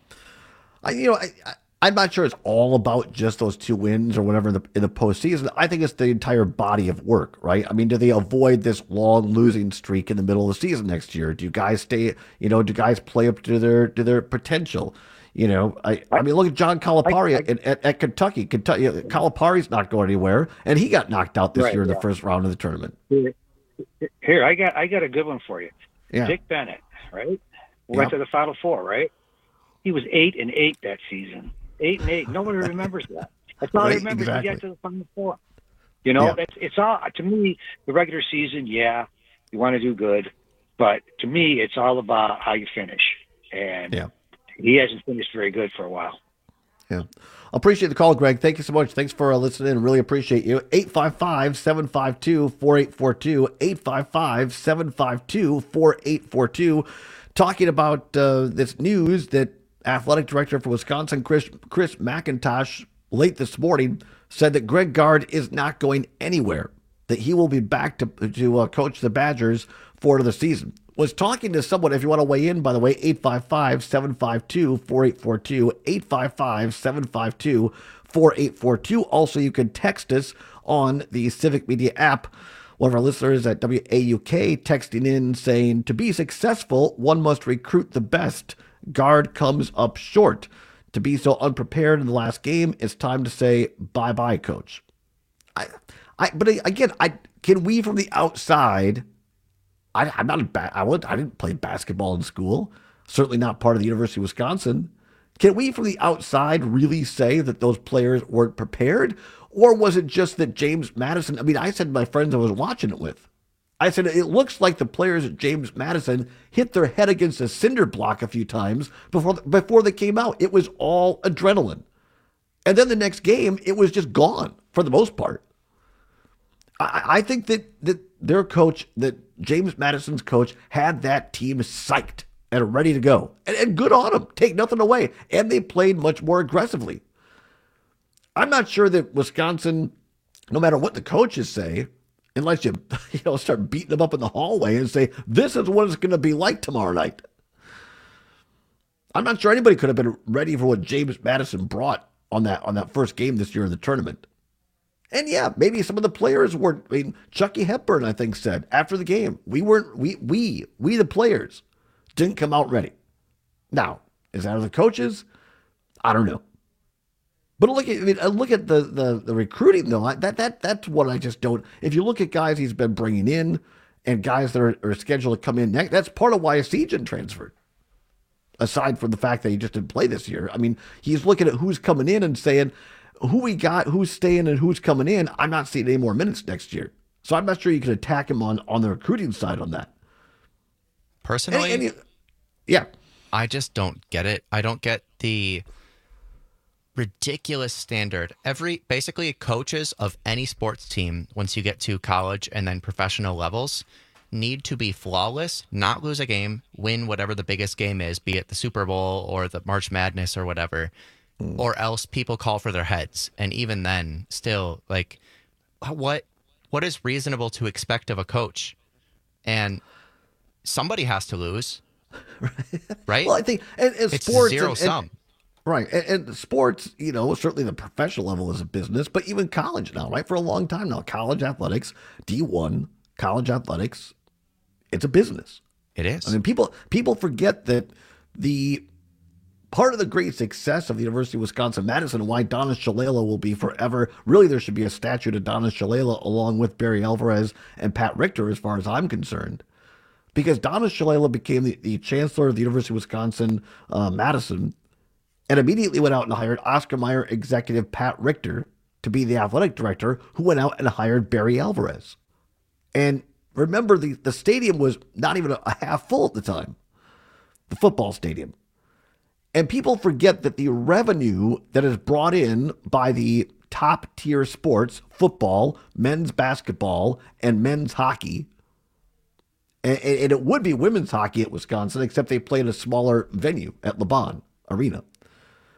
I, you know, I, I, I'm not sure it's all about just those two wins or whatever in the, in the postseason. I think it's the entire body of work, right? I mean, do they avoid this long losing streak in the middle of the season next year? Do you guys stay, you know, do guys play up to their to their potential? You know, I, I mean, look at John Calipari I- at, at, at Kentucky. Kentucky, Calipari's not going anywhere, and he got knocked out this Right, year in the yeah. first round of the tournament. Here, here, I got I got a good one for you. Yeah. Dick Bennett, right? Yeah. Went to the Final Four, right? He was eight and eight that season. Eight and eight. Nobody remembers that. That's all I Right, remember. exactly. He got to the Final Four. You know, Yeah. that's it's all to me. The regular season, yeah, you want to do good, but to me, it's all about how you finish. And Yeah. he hasn't finished very good for a while. Yeah. Appreciate the call, Greg. Thank you so much. Thanks for uh, listening in. Really appreciate you. eight five five, seven five two, four eight four two. eight five five, seven five two, four eight four two. Talking about uh, this news that athletic director for Wisconsin, Chris, Chris McIntosh, late this morning, said that Greg Gard is not going anywhere, that he will be back to, to uh, coach the Badgers for the season. Was talking to someone, if you want to weigh in, by the way, eight five five, seven five two, four eight four two, eight five five, seven five two, four eight four two. Also, you can text us on the Civic Media app. One of our listeners at W A U K texting in saying, to be successful, one must recruit the best. Gard comes up short. To be so unprepared in the last game, it's time to say bye-bye, coach. I, I, but again, I can we from the outside... I, I'm not a ba- I, went, I didn't play basketball in school. Certainly not part of the University of Wisconsin. Can we, from the outside, really say that those players weren't prepared? Or was it just that James Madison, I mean, I said to my friends I was watching it with, I said, it looks like the players at James Madison hit their head against a cinder block a few times before, before they came out. It was all adrenaline. And then the next game, it was just gone for the most part. I, I think that, that their coach, that James Madison's coach, had that team psyched and ready to go. And, and good on them. Take nothing away. And they played much more aggressively. I'm not sure that Wisconsin, no matter what the coaches say, unless you, you know, start beating them up in the hallway and say, this is what it's going to be like tomorrow night. I'm not sure anybody could have been ready for what James Madison brought on that on that first game this year in the tournament. And yeah, maybe some of the players weren't. I mean, Chucky Hepburn, I think, said after the game, we weren't, we, we, we, the players, didn't come out ready. Now, is that the coaches? I don't know. But look at, I mean, look at the, the, the recruiting, though. That, that, that's what I just don't. If you look at guys he's been bringing in and guys that are, are scheduled to come in next, that's part of why Sejan transferred. Aside from the fact that he just didn't play this year. I mean, he's looking at who's coming in and saying, who we got, who's staying and who's coming in. I'm not seeing any more minutes next year. So I'm not sure you can attack him on, on the recruiting side on that. Personally, and, and, yeah. I just don't get it. I don't get the ridiculous standard. Every basically coaches of any sports team, once you get to college and then professional levels, need to be flawless, not lose a game, win whatever the biggest game is, be it the Super Bowl or the March Madness or whatever, mm. or else people call for their heads. And even then, still, like, what what is reasonable to expect of a coach? And somebody has to lose, right? Well, I think and, and it's sports zero and, sum. And, right. And, and sports, you know, certainly the professional level is a business, but even college now, right? For a long time now, college athletics, D one, college athletics, it's a business. It is. I mean, people people forget that the part of the great success of the University of Wisconsin-Madison and why Donis Shalala will be forever, really there should be a statue to Donis Shalala along with Barry Alvarez and Pat Richter as far as I'm concerned. Because Donis Shalala became the, the chancellor of the University of Wisconsin-Madison uh, and immediately went out and hired Oscar Mayer executive Pat Richter to be the athletic director, who went out and hired Barry Alvarez. And remember, the, the stadium was not even a, a half full at the time, the football stadium. And people forget that the revenue that is brought in by the top tier sports, football, men's basketball, and men's hockey, and, and it would be women's hockey at Wisconsin, except they play in a smaller venue at LeBron Arena.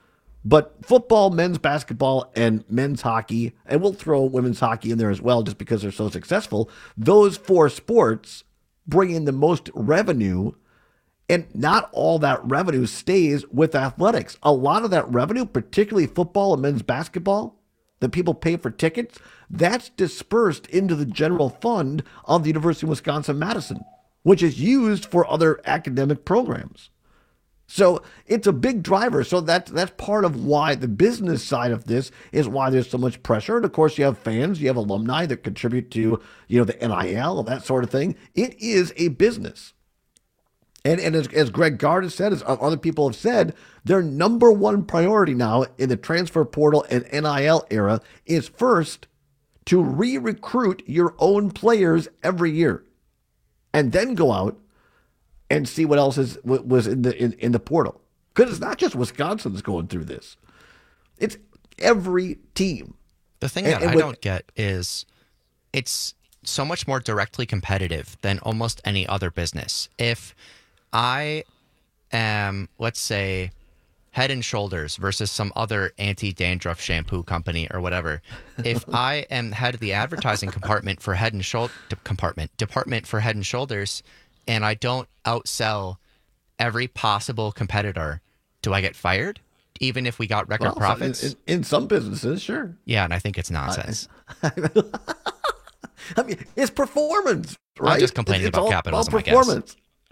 But football, men's basketball, and men's hockey, and we'll throw women's hockey in there as well just because they're so successful, those four sports bring in the most revenue, and not all that revenue stays with athletics. A lot of that revenue, particularly football and men's basketball, that people pay for tickets, that's dispersed into the general fund of the University of Wisconsin-Madison, which is used for other academic programs. So it's a big driver. So that's, that's part of why the business side of this is why there's so much pressure. And of course, you have fans, you have alumni that contribute to, you know, the N I L and that sort of thing. It is a business. And, and as, as Greg Gard has said, as other people have said, their number one priority now in the transfer portal and N I L era is first to re-recruit your own players every year and then go out and see what else is was in the in, in the portal. Because it's not just Wisconsin that's going through this. It's every team. The thing and, that and I with, don't get is it's so much more directly competitive than almost any other business. If I am, let's say, Head and Shoulders versus some other anti-dandruff shampoo company or whatever, if I am head of the advertising compartment for Head and Shoulder compartment department for Head and Shoulders, and I don't outsell every possible competitor, do I get fired? Even if we got record well, profits? In, in some businesses, sure. Yeah, and I think it's nonsense. I, I mean, it's performance, right? I'm just complaining it's, about it's capitalism, all, all performance.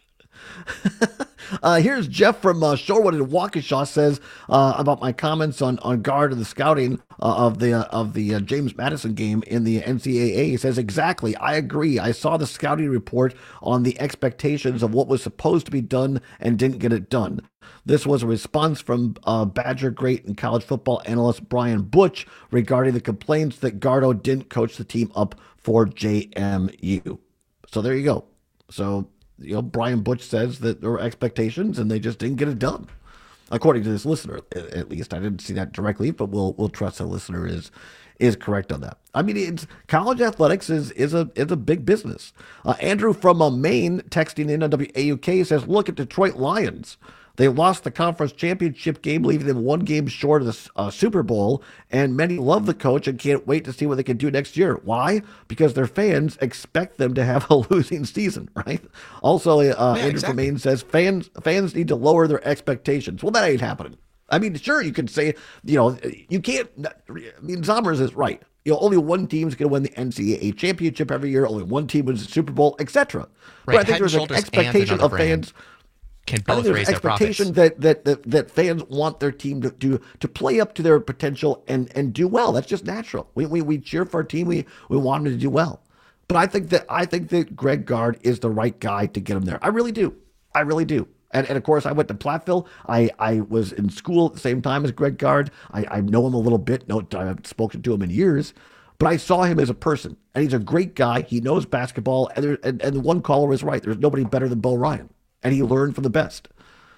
uh, here's Jeff from uh, Shorewood in Waukesha says uh, about my comments on, on Gard and the scouting uh, of the uh, of the uh, James Madison game in the N C double A. He says, exactly, I agree. I saw the scouting report on the expectations of what was supposed to be done and didn't get it done. This was a response from uh, Badger great and college football analyst Brian Butch regarding the complaints that Gardo didn't coach the team up for J M U. So there you go. So you know, Brian Butch says that there were expectations and they just didn't get it done, according to this listener. At least I didn't see that directly, but we'll we'll trust the listener is is correct on that. I mean, it's college athletics is is a is a big business. Uh, Andrew from uh, Maine texting in on W A U K says, "Look at Detroit Lions. They lost the conference championship game, leaving them one game short of the uh, Super Bowl, and many love the coach and can't wait to see what they can do next year. Why? Because their fans expect them to have a losing season, right?" Also, uh, yeah, Andrew exactly. from Maine says, fans, fans need to lower their expectations. Well, that ain't happening. I mean, sure, you could say, you know, you can't, I mean, Zommers is right. You know, only one team's going to win the N C double A championship every year. Only one team wins the Super Bowl, et cetera. Right. But I think there's an expectation of fans. Can both raise their expectation that, that that that fans want their team to do to play up to their potential and and do well. That's just natural. We we we cheer for our team. We we want them to do well. But I think that I think that Greg Gard is the right guy to get him there. I really do. I really do. And and of course I went to Platteville. I, I was in school at the same time as Greg Gard. I, I know him a little bit. No, I haven't spoken to him in years. But I saw him as a person, and he's a great guy. He knows basketball, and there, and, and the one caller is right. There's nobody better than Bo Ryan. And he learned from the best.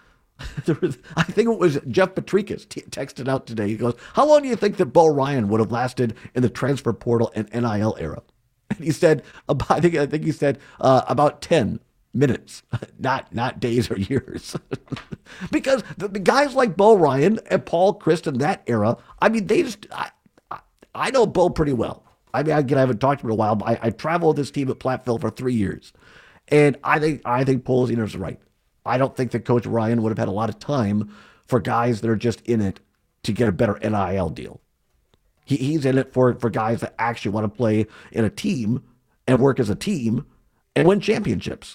There was, I think it was Jeff Patrikas t- texted out today. He goes, "How long do you think that Bo Ryan would have lasted in the transfer portal and N I L era?" And he said, about, I think I think he said uh, about ten minutes, not not days or years. Because the, the guys like Bo Ryan and Paul Christ in that era, I mean, they just, I, I, I know Bo pretty well. I mean, again, I haven't talked to him in a while, but I, I traveled with this team at Platteville for three years. And I think I think Poliziner's right. I don't think that Coach Ryan would have had a lot of time for guys that are just in it to get a better N I L deal. He, he's in it for, for guys that actually want to play in a team and work as a team and win championships.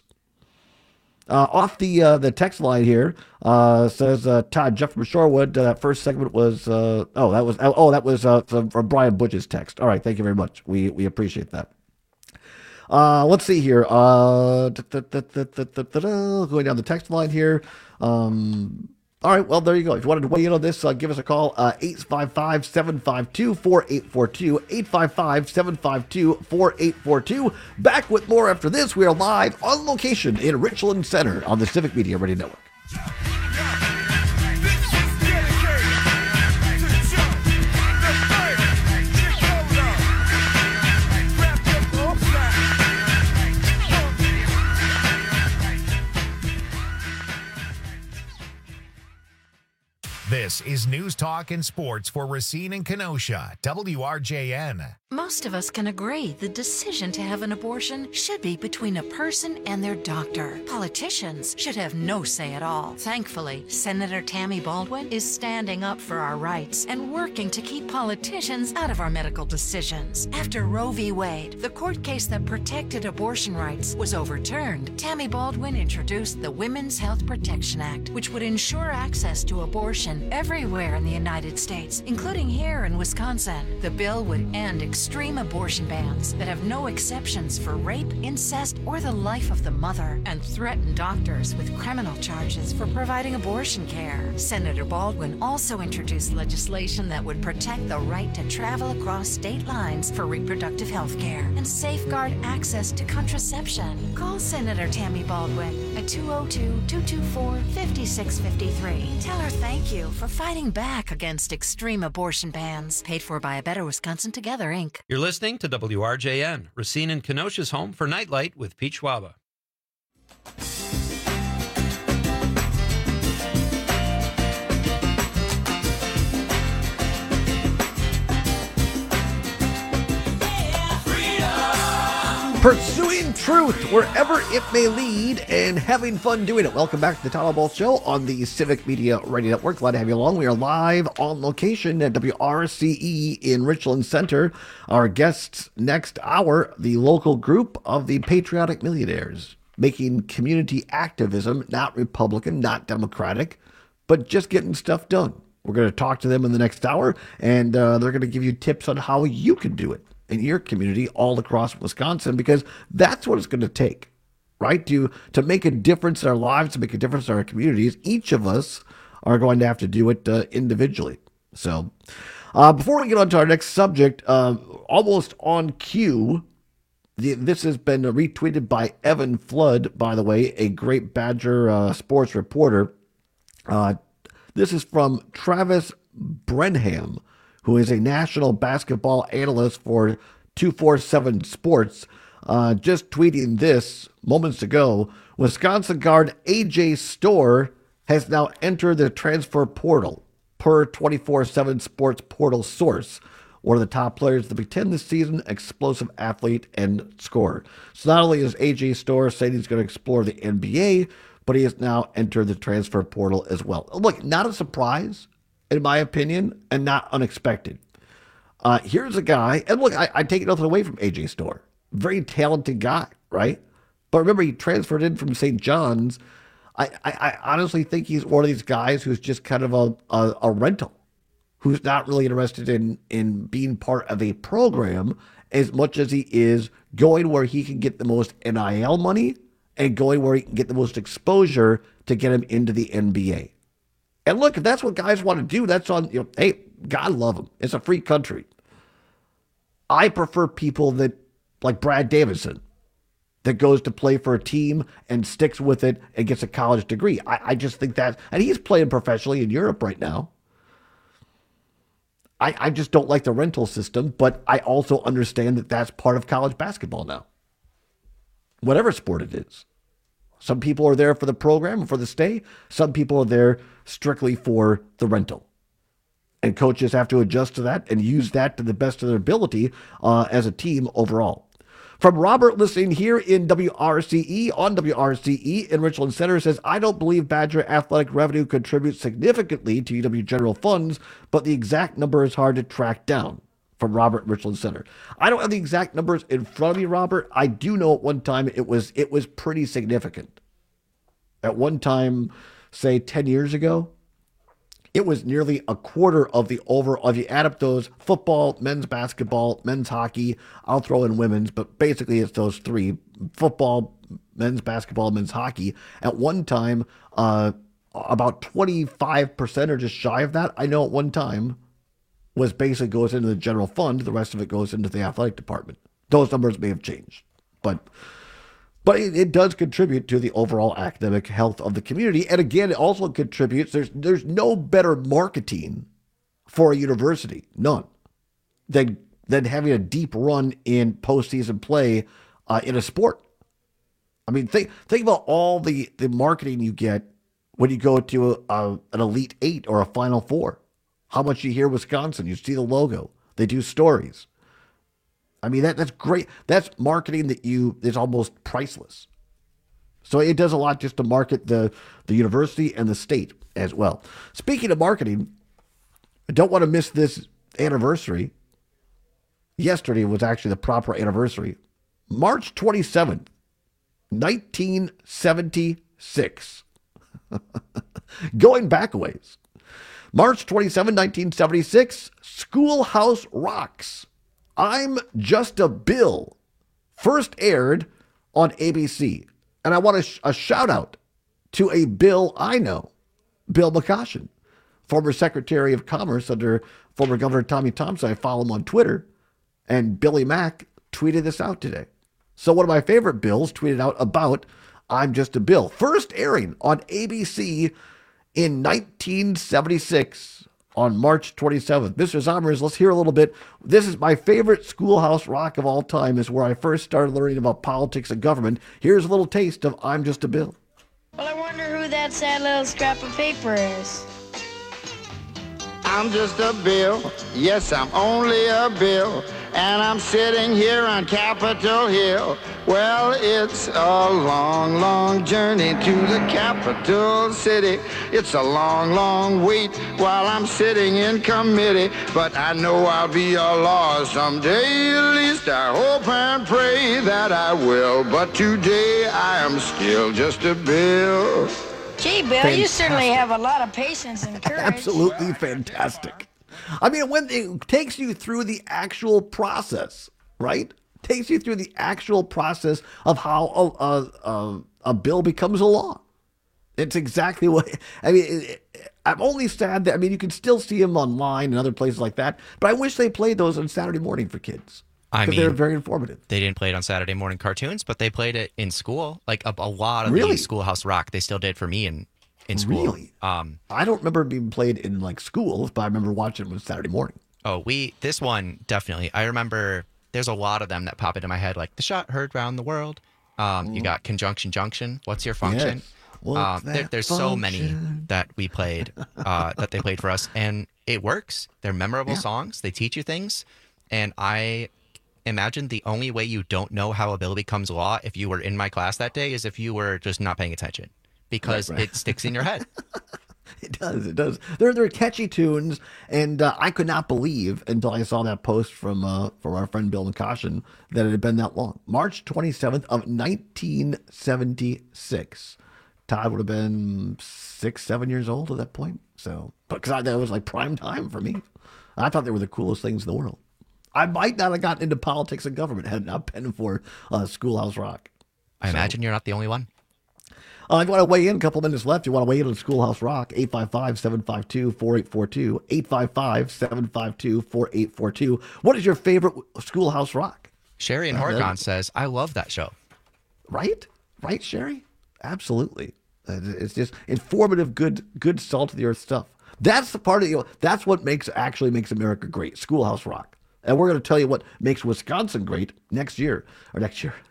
Uh, off the uh, the text line here uh, says uh, Todd Jeff from Shorewood. Uh, that first segment was uh, oh that was oh that was uh, from, from Brian Butch's text. All right, thank you very much. We we appreciate that. Uh, let's see here. Uh, going down the text line here. Um, all right, well, there you go. If you wanted to weigh in on this, uh, give us a call. Uh, eight five five, seven five two, four eight four two. eight five five, seven five two, four eight four two. Back with more after this. We are live on location in Richland Center on the Civic Media Radio Network. This This is News Talk and Sports for Racine and Kenosha, W R J N. Most of us can agree the decision to have an abortion should be between a person and their doctor. Politicians should have no say at all. Thankfully, Senator Tammy Baldwin is standing up for our rights and working to keep politicians out of our medical decisions. After Roe v. Wade, the court case that protected abortion rights, was overturned, Tammy Baldwin introduced the Women's Health Protection Act, which would ensure access to abortion everywhere in the United States, including here in Wisconsin. The bill would end extreme abortion bans that have no exceptions for rape, incest, or the life of the mother, and threaten doctors with criminal charges for providing abortion care. Senator Baldwin also introduced legislation that would protect the right to travel across state lines for reproductive health care and safeguard access to contraception. Call Senator Tammy Baldwin at two oh two, two two four, five six five three. Tell her thank you for fighting back against extreme abortion bans. Paid for by A Better Wisconsin Together, Incorporated. You're listening to W R J N, Racine and Kenosha's home for Nightlight with Pete Schwaba. Pursuing truth wherever it may lead and having fun doing it. Welcome back to the Todd Ball Show on the Civic Media Radio Network. Glad to have you along. We are live on location at W R C E in Richland Center. Our guests next hour, the local group of the Patriotic Millionaires, making community activism not Republican, not Democratic, but just getting stuff done. We're going to talk to them in the next hour, and uh, they're going to give you tips on how you can do it in your community all across Wisconsin, because that's what it's going to take, right? To, to make a difference in our lives, to make a difference in our communities, each of us are going to have to do it uh, individually. So uh, before we get on to our next subject, uh, almost on cue, the, this has been retweeted by Evan Flood, by the way, a great Badger uh, sports reporter. Uh, this is from Travis Brenham, who is a national basketball analyst for two forty-seven Sports, uh, just tweeting this moments ago. Wisconsin guard A J Storr has now entered the transfer portal, per twenty-four seven Sports portal source. One of the top players of the Big Ten this season, explosive athlete and scorer. So not only is A J Storr saying he's going to explore the N B A, but he has now entered the transfer portal as well. Look, not a surprise, in my opinion, and not unexpected. Uh, here's a guy, and look, I, I take nothing away from A J Storr. Very talented guy, right? But remember, he transferred in from Saint John's. I, I, I honestly think he's one of these guys who's just kind of a, a, a rental, who's not really interested in, in being part of a program as much as he is going where he can get the most N I L money and going where he can get the most exposure to get him into the N B A. And look, if that's what guys want to do, that's on, you know, hey, God love them. It's a free country. I prefer people that, like Brad Davison, that goes to play for a team and sticks with it and gets a college degree. I, I just think that, and he's playing professionally in Europe right now. I, I just don't like the rental system, but I also understand that that's part of college basketball now. Whatever sport it is. Some people are there for the program and for the stay. Some people are there strictly for the rental. And coaches have to adjust to that and use that to the best of their ability uh, as a team overall. From Robert listening here in W R C E, on W R C E in Richland Center, says, I don't believe Badger athletic revenue contributes significantly to U W general funds, but the exact number is hard to track down. From Robert Richland Center. I don't have the exact numbers in front of me, Robert. I do know at one time it was it was pretty significant. At one time, say ten years ago, it was nearly a quarter of the overall. If you add up those football, men's basketball, men's hockey, I'll throw in women's, but basically it's those three: football, men's basketball, men's hockey. At one time, uh, about twenty-five percent or just shy of that, I know at one time, was basically goes into the general fund. The rest of it goes into the athletic department. Those numbers may have changed, but but it, it does contribute to the overall academic health of the community. And again, it also contributes. There's there's no better marketing for a university, none, than than having a deep run in postseason play uh, in a sport. I mean, think think about all the the marketing you get when you go to a, a, an Elite Eight or a Final Four. How much you hear Wisconsin, you see the logo. They do stories. I mean, that that's great. That's marketing that you is almost priceless. So it does a lot just to market the, the university and the state as well. Speaking of marketing, I don't want to miss this anniversary. Yesterday was actually the proper anniversary. March twenty-seventh, nineteen seventy-six. Going back a ways. March twenty-seventh, nineteen seventy-six, Schoolhouse Rocks. I'm Just a Bill. First aired on A B C. And I want a, sh- a shout out to a Bill I know, Bill McCoshen, former Secretary of Commerce under former Governor Tommy Thompson. I follow him on Twitter. And Billy Mack tweeted this out today. So one of my favorite Bills tweeted out about I'm Just a Bill. First airing on A B C in nineteen seventy-six on March twenty-seventh. Mister Zommers, let's hear a little bit. This is my favorite Schoolhouse Rock of all time. Is where I first started learning about politics and government. Here's a little taste of I'm Just a Bill. Well, I wonder who that sad little scrap of paper is. I'm just a bill. Yes, I'm only a bill. And I'm sitting here on Capitol Hill. Well, it's a long, long journey to the capital city. It's a long, long wait while I'm sitting in committee. But I know I'll be a law someday. At least I hope and pray that I will. But today I am still just a bill. Gee, Bill, fantastic. You certainly have a lot of patience and courage. Absolutely fantastic. I mean, when it takes you through the actual process, right? Takes you through the actual process of how a, a, a, a bill becomes a law. It's exactly what, I mean, it, it, I'm only sad that, I mean, you can still see them online and other places like that, but I wish they played those on Saturday morning for kids. I mean, they're very informative. They didn't play it on Saturday morning cartoons, but they played it in school. Like a, a lot of Really? the Schoolhouse Rock, they still did for me in, in school. Really? Um, I don't remember it being played in like schools, but I remember watching it on Saturday morning. Oh, we, this one, definitely. I remember there's a lot of them that pop into my head, like The Shot Heard Round the World. Um, you got Conjunction Junction. What's Your Function? Yes. What's Um, there, that there's so many function? that we played, uh, that they played for us, and it works. They're memorable Yeah. songs. They teach you things, and I imagine the only way you don't know how a bill becomes law if you were in my class that day is if you were just not paying attention, because Right, right. it sticks in your head. It does. It does. They're they're catchy tunes, and uh, I could not believe until I saw that post from uh, from our friend Bill McCoshen that it had been that long. March twenty-seventh of nineteen seventy-six. Todd would have been six, seven years old at that point. So, because that was like prime time for me. I thought they were the coolest things in the world. I might not have gotten into politics and government had it not been for uh, Schoolhouse Rock. I imagine you're not the only one. Uh, if you want to weigh in, a couple minutes left. You want to weigh in on Schoolhouse Rock, eight five five, seven five two, four eight four two, eight five five, seven five two, four eight four two. What is your favorite Schoolhouse Rock? Sherry and Uh, Horcon says, I love that show. Right? Right, Sherry? Absolutely. Uh, It's just informative, good, good salt of the earth stuff. That's the part of you know, that's what makes actually makes America great. Schoolhouse Rock. And we're going to tell you what makes Wisconsin great next year or next year.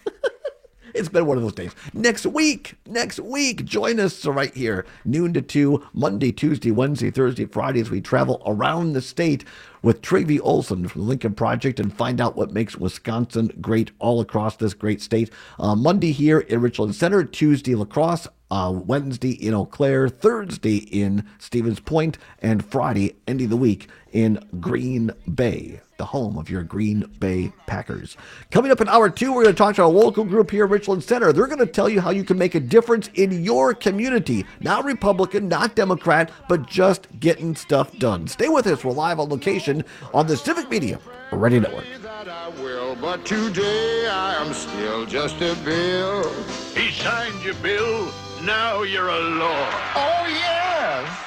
It's been one of those days. Next week, next week, join us right here, noon to two, Monday, Tuesday, Wednesday, Thursday, Friday, as we travel around the state with Travie Olson from the Lincoln Project and find out what makes Wisconsin great all across this great state. Uh, Monday here in Richland Center, Tuesday, La Crosse, uh, Wednesday in Eau Claire, Thursday in Stevens Point, and Friday, ending the week in Green Bay, the home of your Green Bay Packers. Coming up in hour two, we're going to talk to our local group here in Richland Center. They're going to tell you how you can make a difference in your community. Not Republican, not Democrat, but just getting stuff done. Stay with us. We're live on location on the Civic Media Radio Network. I will, but today I am still just a bill. He signed you, Bill. Now you're a law. Oh, yes.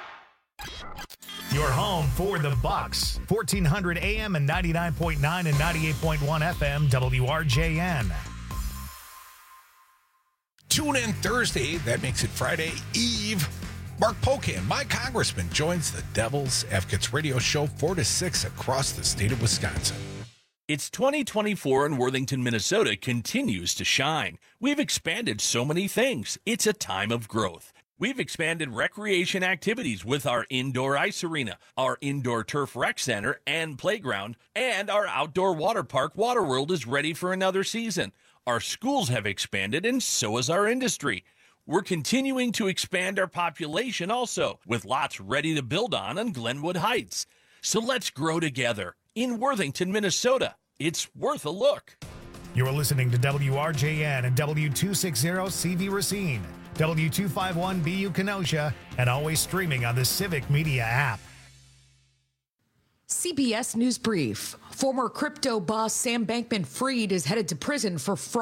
Your home for the Bucks. fourteen hundred A M and ninety-nine point nine and ninety-eight point one F M W R J N. Tune in Thursday. That makes it Friday Eve. Mark Pocan, my congressman, joins the Devil's Advocates radio show four to six across the state of Wisconsin. It's twenty twenty-four and Worthington, Minnesota continues to shine. We've expanded so many things. It's a time of growth. We've expanded recreation activities with our indoor ice arena, our indoor turf rec center and playground, and our outdoor water park, Waterworld, is ready for another season. Our schools have expanded, and so has our industry. We're continuing to expand our population also, with lots ready to build on on Glenwood Heights. So let's grow together. In Worthington, Minnesota, it's worth a look. You're listening to W R J N and W two sixty C V Racine, W two fifty-one B U Kenosha, and always streaming on the Civic Media app. C B S News Brief. Former crypto boss Sam Bankman-Fried is headed to prison for fraud.